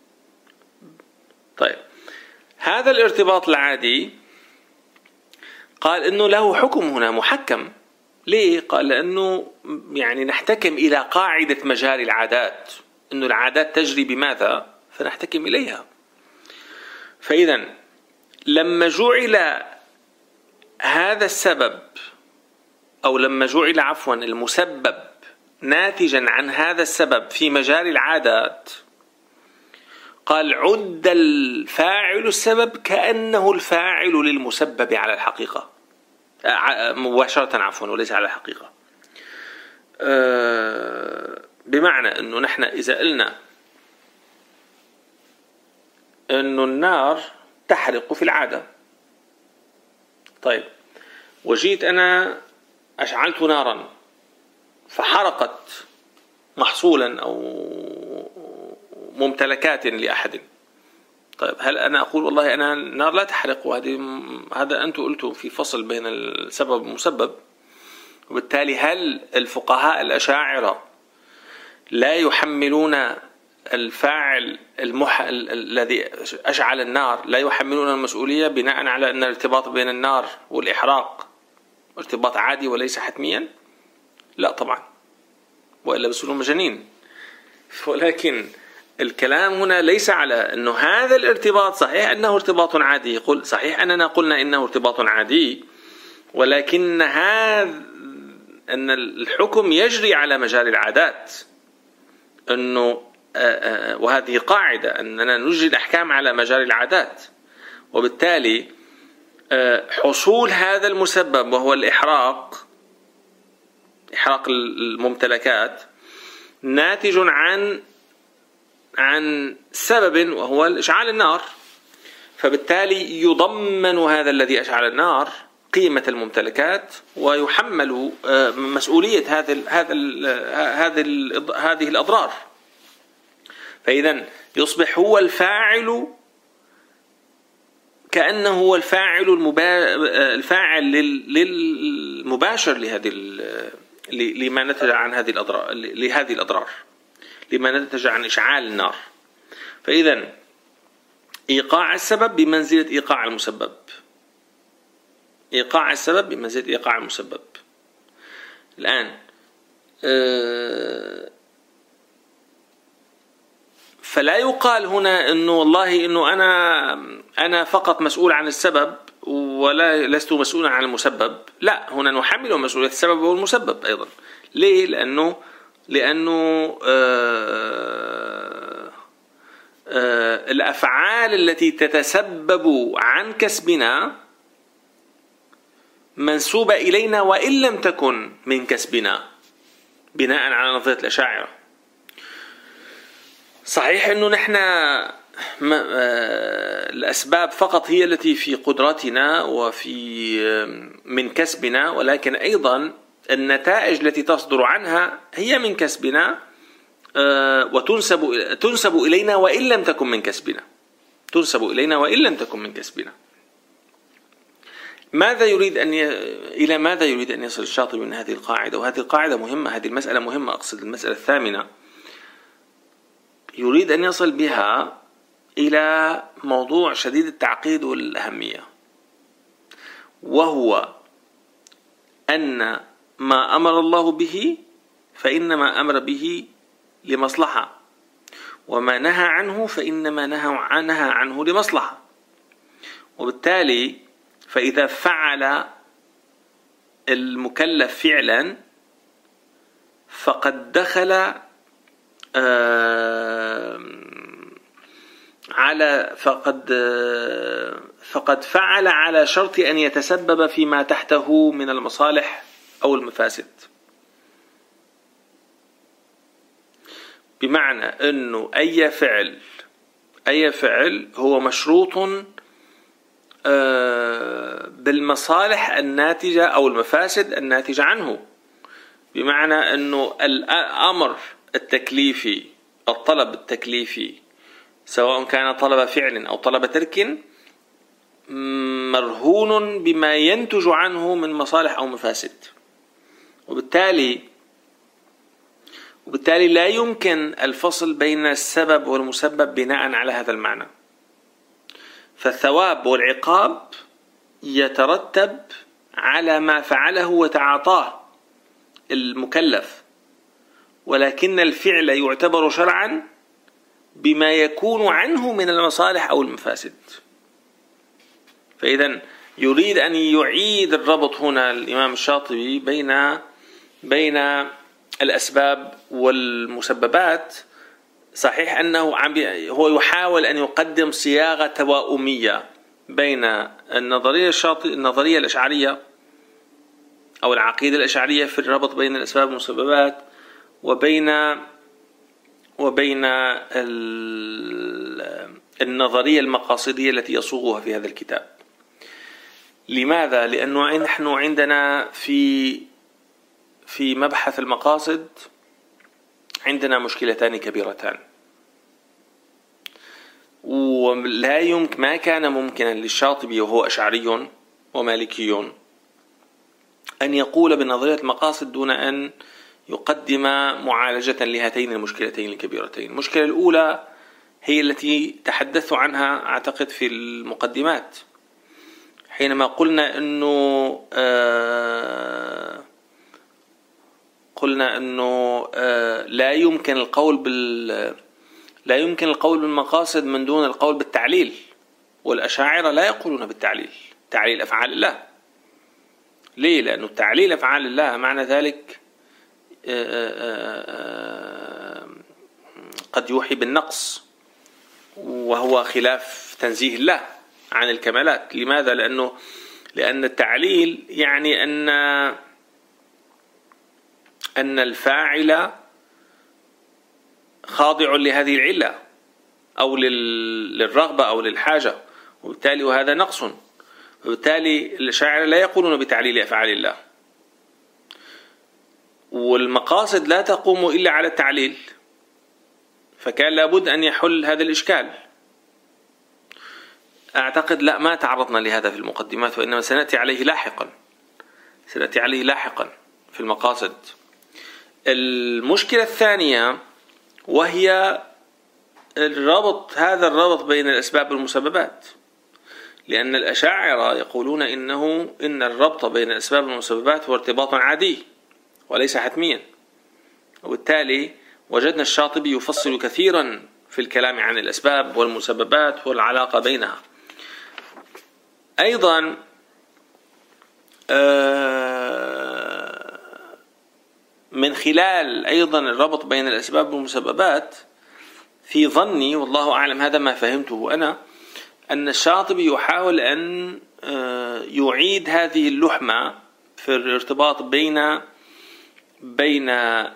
طيب، هذا الارتباط العادي قال إنه له حكم هنا محكم. ليه؟ قال لأنه يعني نحتكم إلى قاعدة مجاري العادات، إنه العادات تجري بماذا؟ فنحتكم إليها. فإذا لما جعل هذا السبب أو لما جعل عفوا المسبب ناتجا عن هذا السبب في مجاري العادات، قال عد الفاعل السبب كأنه الفاعل للمسبب على الحقيقة مباشرة عفوا وليس على الحقيقة. بمعنى أنه نحن إذا قلنا أنه النار تحرق في العادة، طيب وجيت أنا أشعلت نارا فحرقت محصولا أو ممتلكات لأحد، طيب هل أنا أقول والله أنا النار لا تحرق؟ وهذه هذا أنتم قلتوا في فصل بين السبب والمسبب. وبالتالي هل الفقهاء الأشاعرة لا يحملون الفاعل المح... الذي أشعل النار لا يحملون المسؤولية بناء على أن الارتباط بين النار والإحراق ارتباط عادي وليس حتميا؟ لا طبعا، وإلا بيصيروا مجانين. ولكن الكلام هنا ليس على أنه هذا الارتباط صحيح أنه ارتباط عادي، يقول صحيح أننا قلنا إنه ارتباط عادي، ولكن هذا أن الحكم يجري على مجال العادات، أنه وهذه قاعدة أننا نجري الأحكام على مجال العادات. وبالتالي حصول هذا المسبب وهو الإحراق إحراق الممتلكات ناتج عن عن سبب وهو إشعال النار، فبالتالي يضمن هذا الذي أشعل النار قيمة الممتلكات ويحمل مسؤولية هذا هذا هذه هذه الأضرار. فإذا يصبح هو الفاعل كأنه هو الفاعل المبا... الفاعل للمباشر لهذه لما نتج عن هذه الأضرار لهذه الأضرار لما نتج عن إشعال النار. فإذا إيقاع السبب بمنزلة إيقاع المسبب، إيقاع السبب بمنزلة إيقاع المسبب. الآن فلا يقال هنا إنه والله إنه أنا أنا فقط مسؤول عن السبب ولا لست مسؤولا عن المسبب. لا، هنا نحمل مسؤولية السبب والمسبب أيضا. ليه؟ لأنه لأنه آآ آآ الأفعال التي تتسبب عن كسبنا منسوبة إلينا وإن لم تكن من كسبنا بناء على نظرية الأشاعرة. صحيح أنه نحن الأسباب فقط هي التي في قدرتنا وفي من كسبنا، ولكن أيضا النتائج التي تصدر عنها هي من كسبنا وتنسب تنسب إلينا وإن لم تكن من كسبنا تنسب إلينا وإن لم تكن من كسبنا. ماذا يريد أن ي... إلى ماذا يريد أن يصل الشاطبي من هذه القاعدة؟ وهذه القاعدة مهمة، هذه المسألة مهمة، أقصد المسألة الثامنة. يريد أن يصل بها إلى موضوع شديد التعقيد والأهمية، وهو أن ما أمر الله به فإنما أمر به لمصلحة، وما نهى عنه فإنما نهى عنها عنه لمصلحة. وبالتالي فإذا فعل المكلف فعلا فقد دخل على فقد فقد فعل على شرط أن يتسبب فيما تحته من المصالح أو المفاسد. بمعنى أنه أي فعل أي فعل هو مشروط بالمصالح الناتجة أو المفاسد الناتجة عنه. بمعنى أنه الأمر التكليفي، الطلب التكليفي، سواء كان طلب فعل أو طلب ترك، مرهون بما ينتج عنه من مصالح أو مفاسد. وبالتالي وبالتالي لا يمكن الفصل بين السبب والمسبب بناء على هذا المعنى. فالثواب والعقاب يترتب على ما فعله وتعاطاه المكلف، ولكن الفعل يعتبر شرعا بما يكون عنه من المصالح أو المفاسد. فإذا يريد أن يعيد الربط هنا الإمام الشاطبي بين بين الأسباب والمسببات. صحيح أنه هو يحاول أن يقدم صياغة توائمية بين النظرية الشاطبية النظرية الأشعرية أو العقيدة الأشعرية في الربط بين الأسباب والمسببات، وبين وبين النظرية المقاصدية التي يصوغها في هذا الكتاب. لماذا؟ لأنه نحن عندنا في في مبحث المقاصد عندنا مشكلتان كبيرتان، ولا يمكن ما كان ممكنا للشاطبي وهو أشعري ومالكي أن يقول بنظرية المقاصد دون أن يقدم معالجة لهاتين المشكلتين الكبيرتين. المشكلة الأولى هي التي تحدثت عنها أعتقد في المقدمات، حينما قلنا أنه آه قلنا أنه آه لا يمكن القول بال لا يمكن القول بالمقاصد من دون القول بالتعليل، والأشاعرة لا يقولون بالتعليل، تعليل أفعال الله. ليه؟ لأنه تعليل أفعال الله معنى ذلك قد يوحي بالنقص، وهو خلاف تنزيه الله عن الكمالات. لماذا؟ لأنه لأن التعليل يعني أن أن الفاعل خاضع لهذه العلة أو للرغبة أو للحاجة، وبالتالي وهذا نقص. وبالتالي الأشاعرة لا يقولون بتعليل أفعال الله، والمقاصد لا تقوم إلا على التعليل، فكان لابد أن يحل هذا الإشكال. أعتقد لا ما تعرضنا لهذا في المقدمات، وإنما سنأتي عليه لاحقا سنأتي عليه لاحقا في المقاصد. المشكلة الثانية وهي الربط هذا الربط بين الأسباب والمسببات، لأن الأشاعرة يقولون إنه إن الربط بين الأسباب والمسببات هو ارتباط عادي وليس حتميا. وبالتالي وجدنا الشاطبي يفصل كثيرا في الكلام عن الأسباب والمسببات والعلاقة بينها. أيضا من خلال أيضا الربط بين الأسباب والمسببات، في ظني والله أعلم هذا ما فهمته أنا، أن الشاطبي يحاول أن يعيد هذه اللحمة في الارتباط بين بين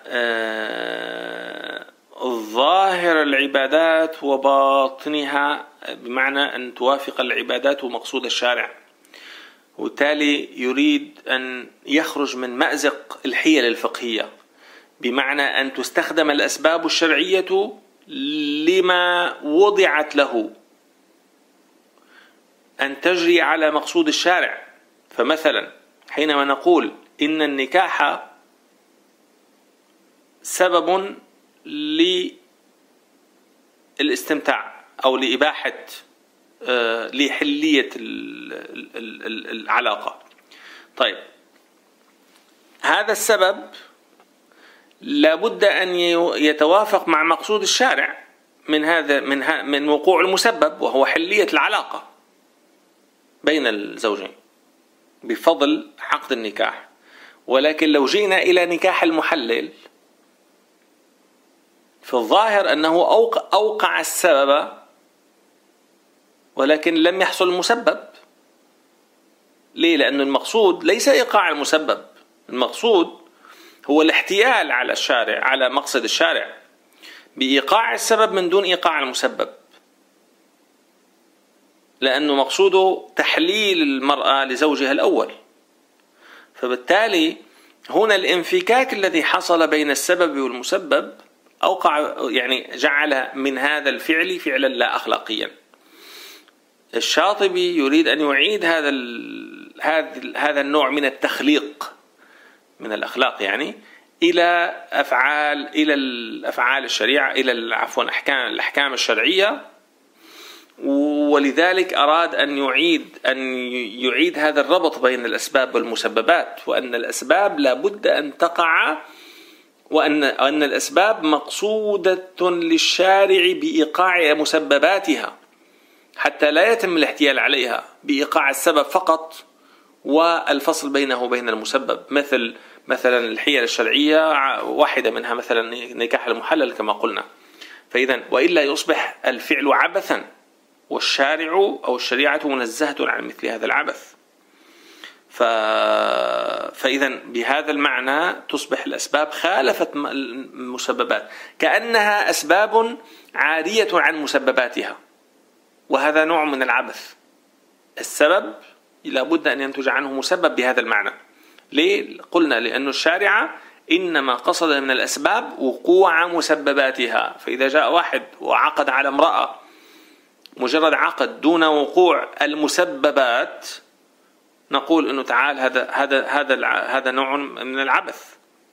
ظاهر العبادات وباطنها، بمعنى أن توافق العبادات ومقصود الشارع. وبالتالي يريد أن يخرج من مأزق الحيل الفقهية، بمعنى أن تستخدم الأسباب الشرعية لما وضعت له، أن تجري على مقصود الشارع. فمثلا حينما نقول إن النكاح سبب للاستمتاع أو لإباحة آه لحلية العلاقة، طيب هذا السبب لابد أن يتوافق مع مقصود الشارع من هذا من من وقوع المسبب، وهو حلية العلاقة بين الزوجين بفضل عقد النكاح. ولكن لو جئنا إلى نكاح المحلل في الظاهر أنه أوقع السبب ولكن لم يحصل المسبب. ليه؟ لأن المقصود ليس إيقاع المسبب، المقصود هو الاحتيال على الشارع، على مقصد الشارع بإيقاع السبب من دون إيقاع المسبب، لأنه مقصوده تحليل المرأة لزوجها الأول. فبالتالي هنا الانفكاك الذي حصل بين السبب والمسبب أوقع، يعني جعل من هذا الفعل فعلا لا أخلاقيا. الشاطبي يريد أن يعيد هذا هذا النوع من التخليق من الأخلاق يعني إلى أفعال إلى الأفعال الشريعة، إلى عفوا أحكام الأحكام الشرعية. ولذلك أراد أن يعيد أن يعيد هذا الربط بين الأسباب والمسببات، وأن الأسباب لا بد أن تقع، وأن أن الأسباب مقصودة للشارع بإيقاع مسبباتها حتى لا يتم الاحتيال عليها بإيقاع السبب فقط والفصل بينه وبين المسبب. مثل مثلا الحيل الشرعية واحدة منها مثلا نكاح المحلل كما قلنا. فإذا وإلا يصبح الفعل عبثا، والشارع أو الشريعة منزهة عن مثل هذا العبث. ف... فإذا بهذا المعنى تصبح الأسباب خالفت المسببات، كأنها أسباب عارية عن مسبباتها، وهذا نوع من العبث. السبب لابد أن ينتج عنه مسبب بهذا المعنى. ليه؟ قلنا لأن الشارع إنما قصد من الأسباب وقوع مسبباتها. فإذا جاء واحد وعقد على امرأة مجرد عقد دون وقوع المسببات، نقول إنه تعال هذا هذا هذا هذا نوع من العبث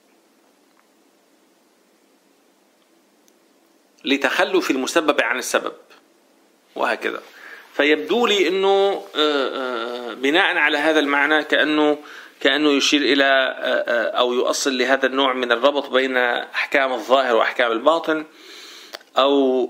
لتخلف المسبب عن السبب، وهكذا. فيبدو لي إنه بناء على هذا المعنى كأنه كأنه يشير إلى أو يؤصل لهذا النوع من الربط بين أحكام الظاهر وأحكام الباطن، أو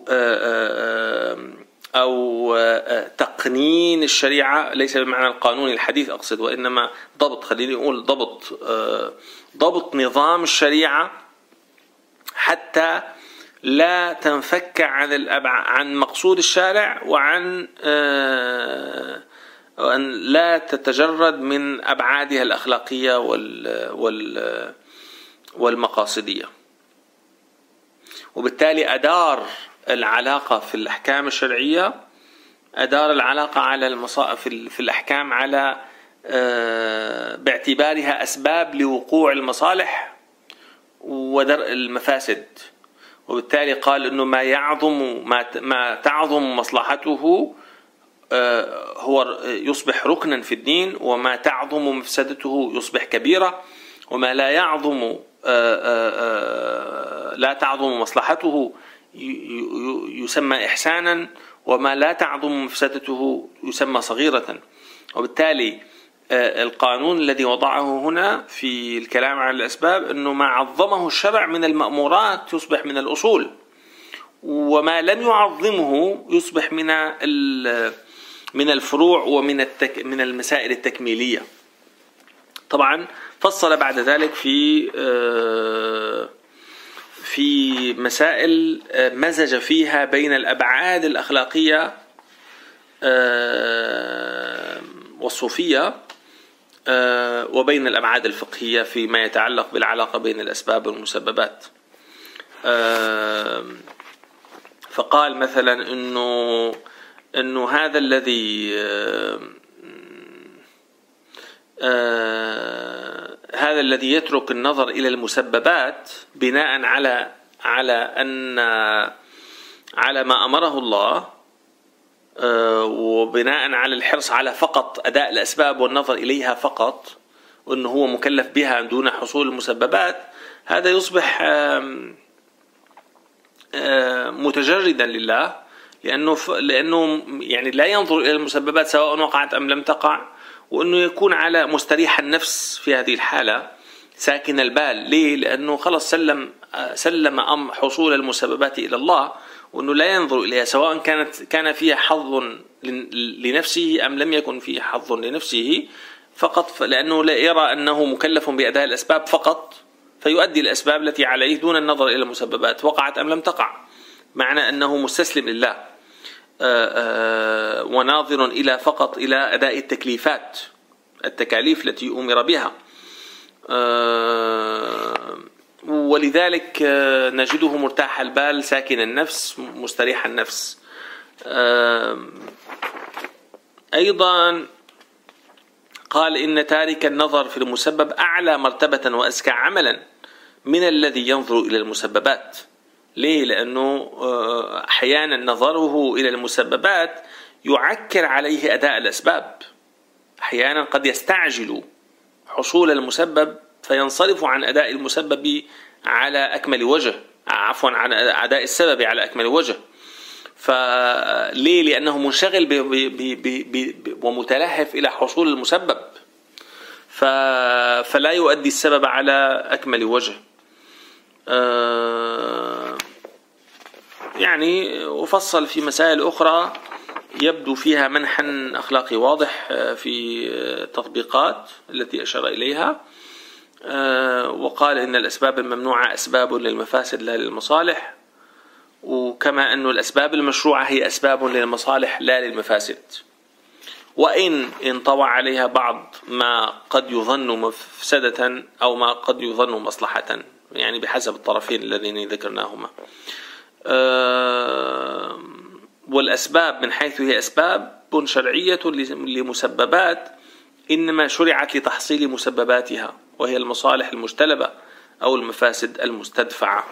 أو تقنين الشريعة، ليس بمعنى القانون الحديث أقصد، وإنما ضبط، خليني أقول ضبط ضبط نظام الشريعة حتى لا تنفك عن الأبع عن مقصود الشارع، وعن وأن لا تتجرد من أبعادها الأخلاقية وال وال والمقاصدية. وبالتالي أدار العلاقة في الأحكام الشرعية أدار العلاقة على المصائف في الأحكام على باعتبارها أسباب لوقوع المصالح ودرء المفاسد. وبالتالي قال إنه ما يعظم ما ما تعظم مصلحته هو يصبح ركنا في الدين، وما تعظم مفسدته يصبح كبيرة، وما لا يعظم لا تعظم مصلحته يسمى إحسانا، وما لا تعظم مفسدته يسمى صغيرة. وبالتالي القانون الذي وضعه هنا في الكلام عن الأسباب أنه ما عظمه الشرع من المأمورات يصبح من الأصول، وما لم يعظمه يصبح من من الفروع ومن التك من المسائل التكميلية. طبعا فصل بعد ذلك في في مسائل مزج فيها بين الأبعاد الأخلاقية والصوفية وبين الأبعاد الفقهية فيما يتعلق بالعلاقة بين الأسباب والمسببات. فقال مثلا إنه إنه هذا الذي هذا الذي يترك النظر إلى المسببات بناء على على أن على ما أمره الله وبناء على الحرص على فقط أداء الأسباب والنظر إليها فقط، وأنه هو مكلف بها دون حصول المسببات، هذا يصبح متجردا لله، لأنه لأنه يعني لا ينظر إلى المسببات سواء وقعت أم لم تقع، وأنه يكون على مستريح النفس في هذه الحالة، ساكن البال. ليه؟ لأنه خلص سلم سلم أم حصول المسببات إلى الله، وأنه لا ينظر إليها سواء كانت كان فيها حظ لنفسه أم لم يكن فيه حظ لنفسه، فقط لأنه لا يرى أنه مكلف بأداء الأسباب فقط، فيؤدي الأسباب التي عليه دون النظر إلى المسببات وقعت أم لم تقع، معنى أنه مستسلم لله آآ آآ وناظر إلى فقط إلى أداء التكليفات التكاليف التي أمر بها. ولذلك نجده مرتاح البال ساكن النفس مستريح النفس. أيضا قال إن تارك النظر في المسبب أعلى مرتبة وأزكى عملا من الذي ينظر إلى المسببات. ليه؟ لأنه أحيانا نظره إلى المسببات يعكر عليه أداء الأسباب، أحيانا قد يستعجل حصول المسبب فينصرف عن أداء المسبب على أكمل وجه، عفوا عن أداء السبب على أكمل وجه. فليه؟ لأنه منشغل ب ب ب ب ومتلهف إلى حصول المسبب، فلا يؤدي السبب على أكمل وجه. يعني وفصل في مسائل أخرى يبدو فيها منحا أخلاقي واضح في التطبيقات التي أشار إليها، وقال إن الأسباب الممنوعة أسباب للمفاسد لا للمصالح، وكما أن الأسباب المشروعة هي أسباب للمصالح لا للمفاسد، وإن انطوى عليها بعض ما قد يظن مفسدة أو ما قد يظن مصلحة، يعني بحسب الطرفين الذين ذكرناهما. والأسباب من حيث هي أسباب شرعية لمسببات إنما شرعت لتحصيل مسبباتها، وهي المصالح المجتلبة أو المفاسد المستدفعة.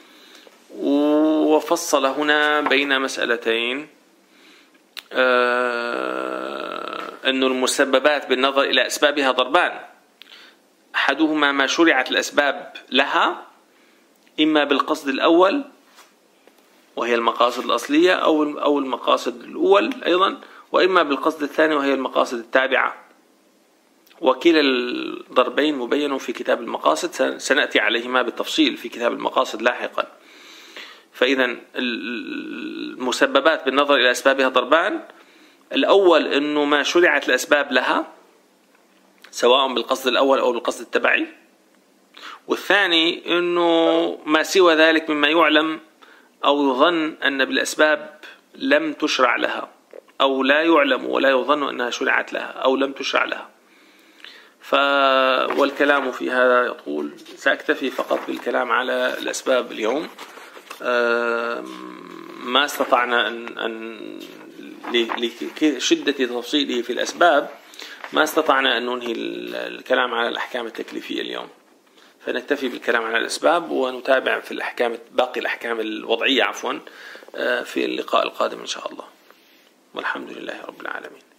وفصل هنا بين مسألتين، أن المسببات بالنظر إلى أسبابها ضربان، أحدهما ما شرعت الأسباب لها إما بالقصد الأول وهي المقاصد الأصلية أو أو المقاصد الأول أيضا، وإما بالقصد الثاني وهي المقاصد التابعة. وكلا الضربين مبين في كتاب المقاصد، سنأتي عليهما بالتفصيل في كتاب المقاصد لاحقا. فإذا المسببات بالنظر إلى أسبابها ضربان، الأول أنه ما شرعت الأسباب لها سواء بالقصد الأول أو بالقصد التبعي، والثاني أنه ما سوى ذلك مما يعلم أو يظن أن بالأسباب لم تشرع لها، أو لا يعلم ولا يظن أنها شرعت لها أو لم تشرع لها. ف والكلام في هذا يطول، سأكتفي فقط بالكلام على الأسباب اليوم. ما استطعنا أن, أن لشدة تفصيله في الأسباب ما استطعنا أن ننهي الكلام على الأحكام التكليفية اليوم، فنكتفي بالكلام على الأسباب ونتابع في الأحكام باقي الأحكام الوضعية عفوا في اللقاء القادم إن شاء الله، والحمد لله رب العالمين.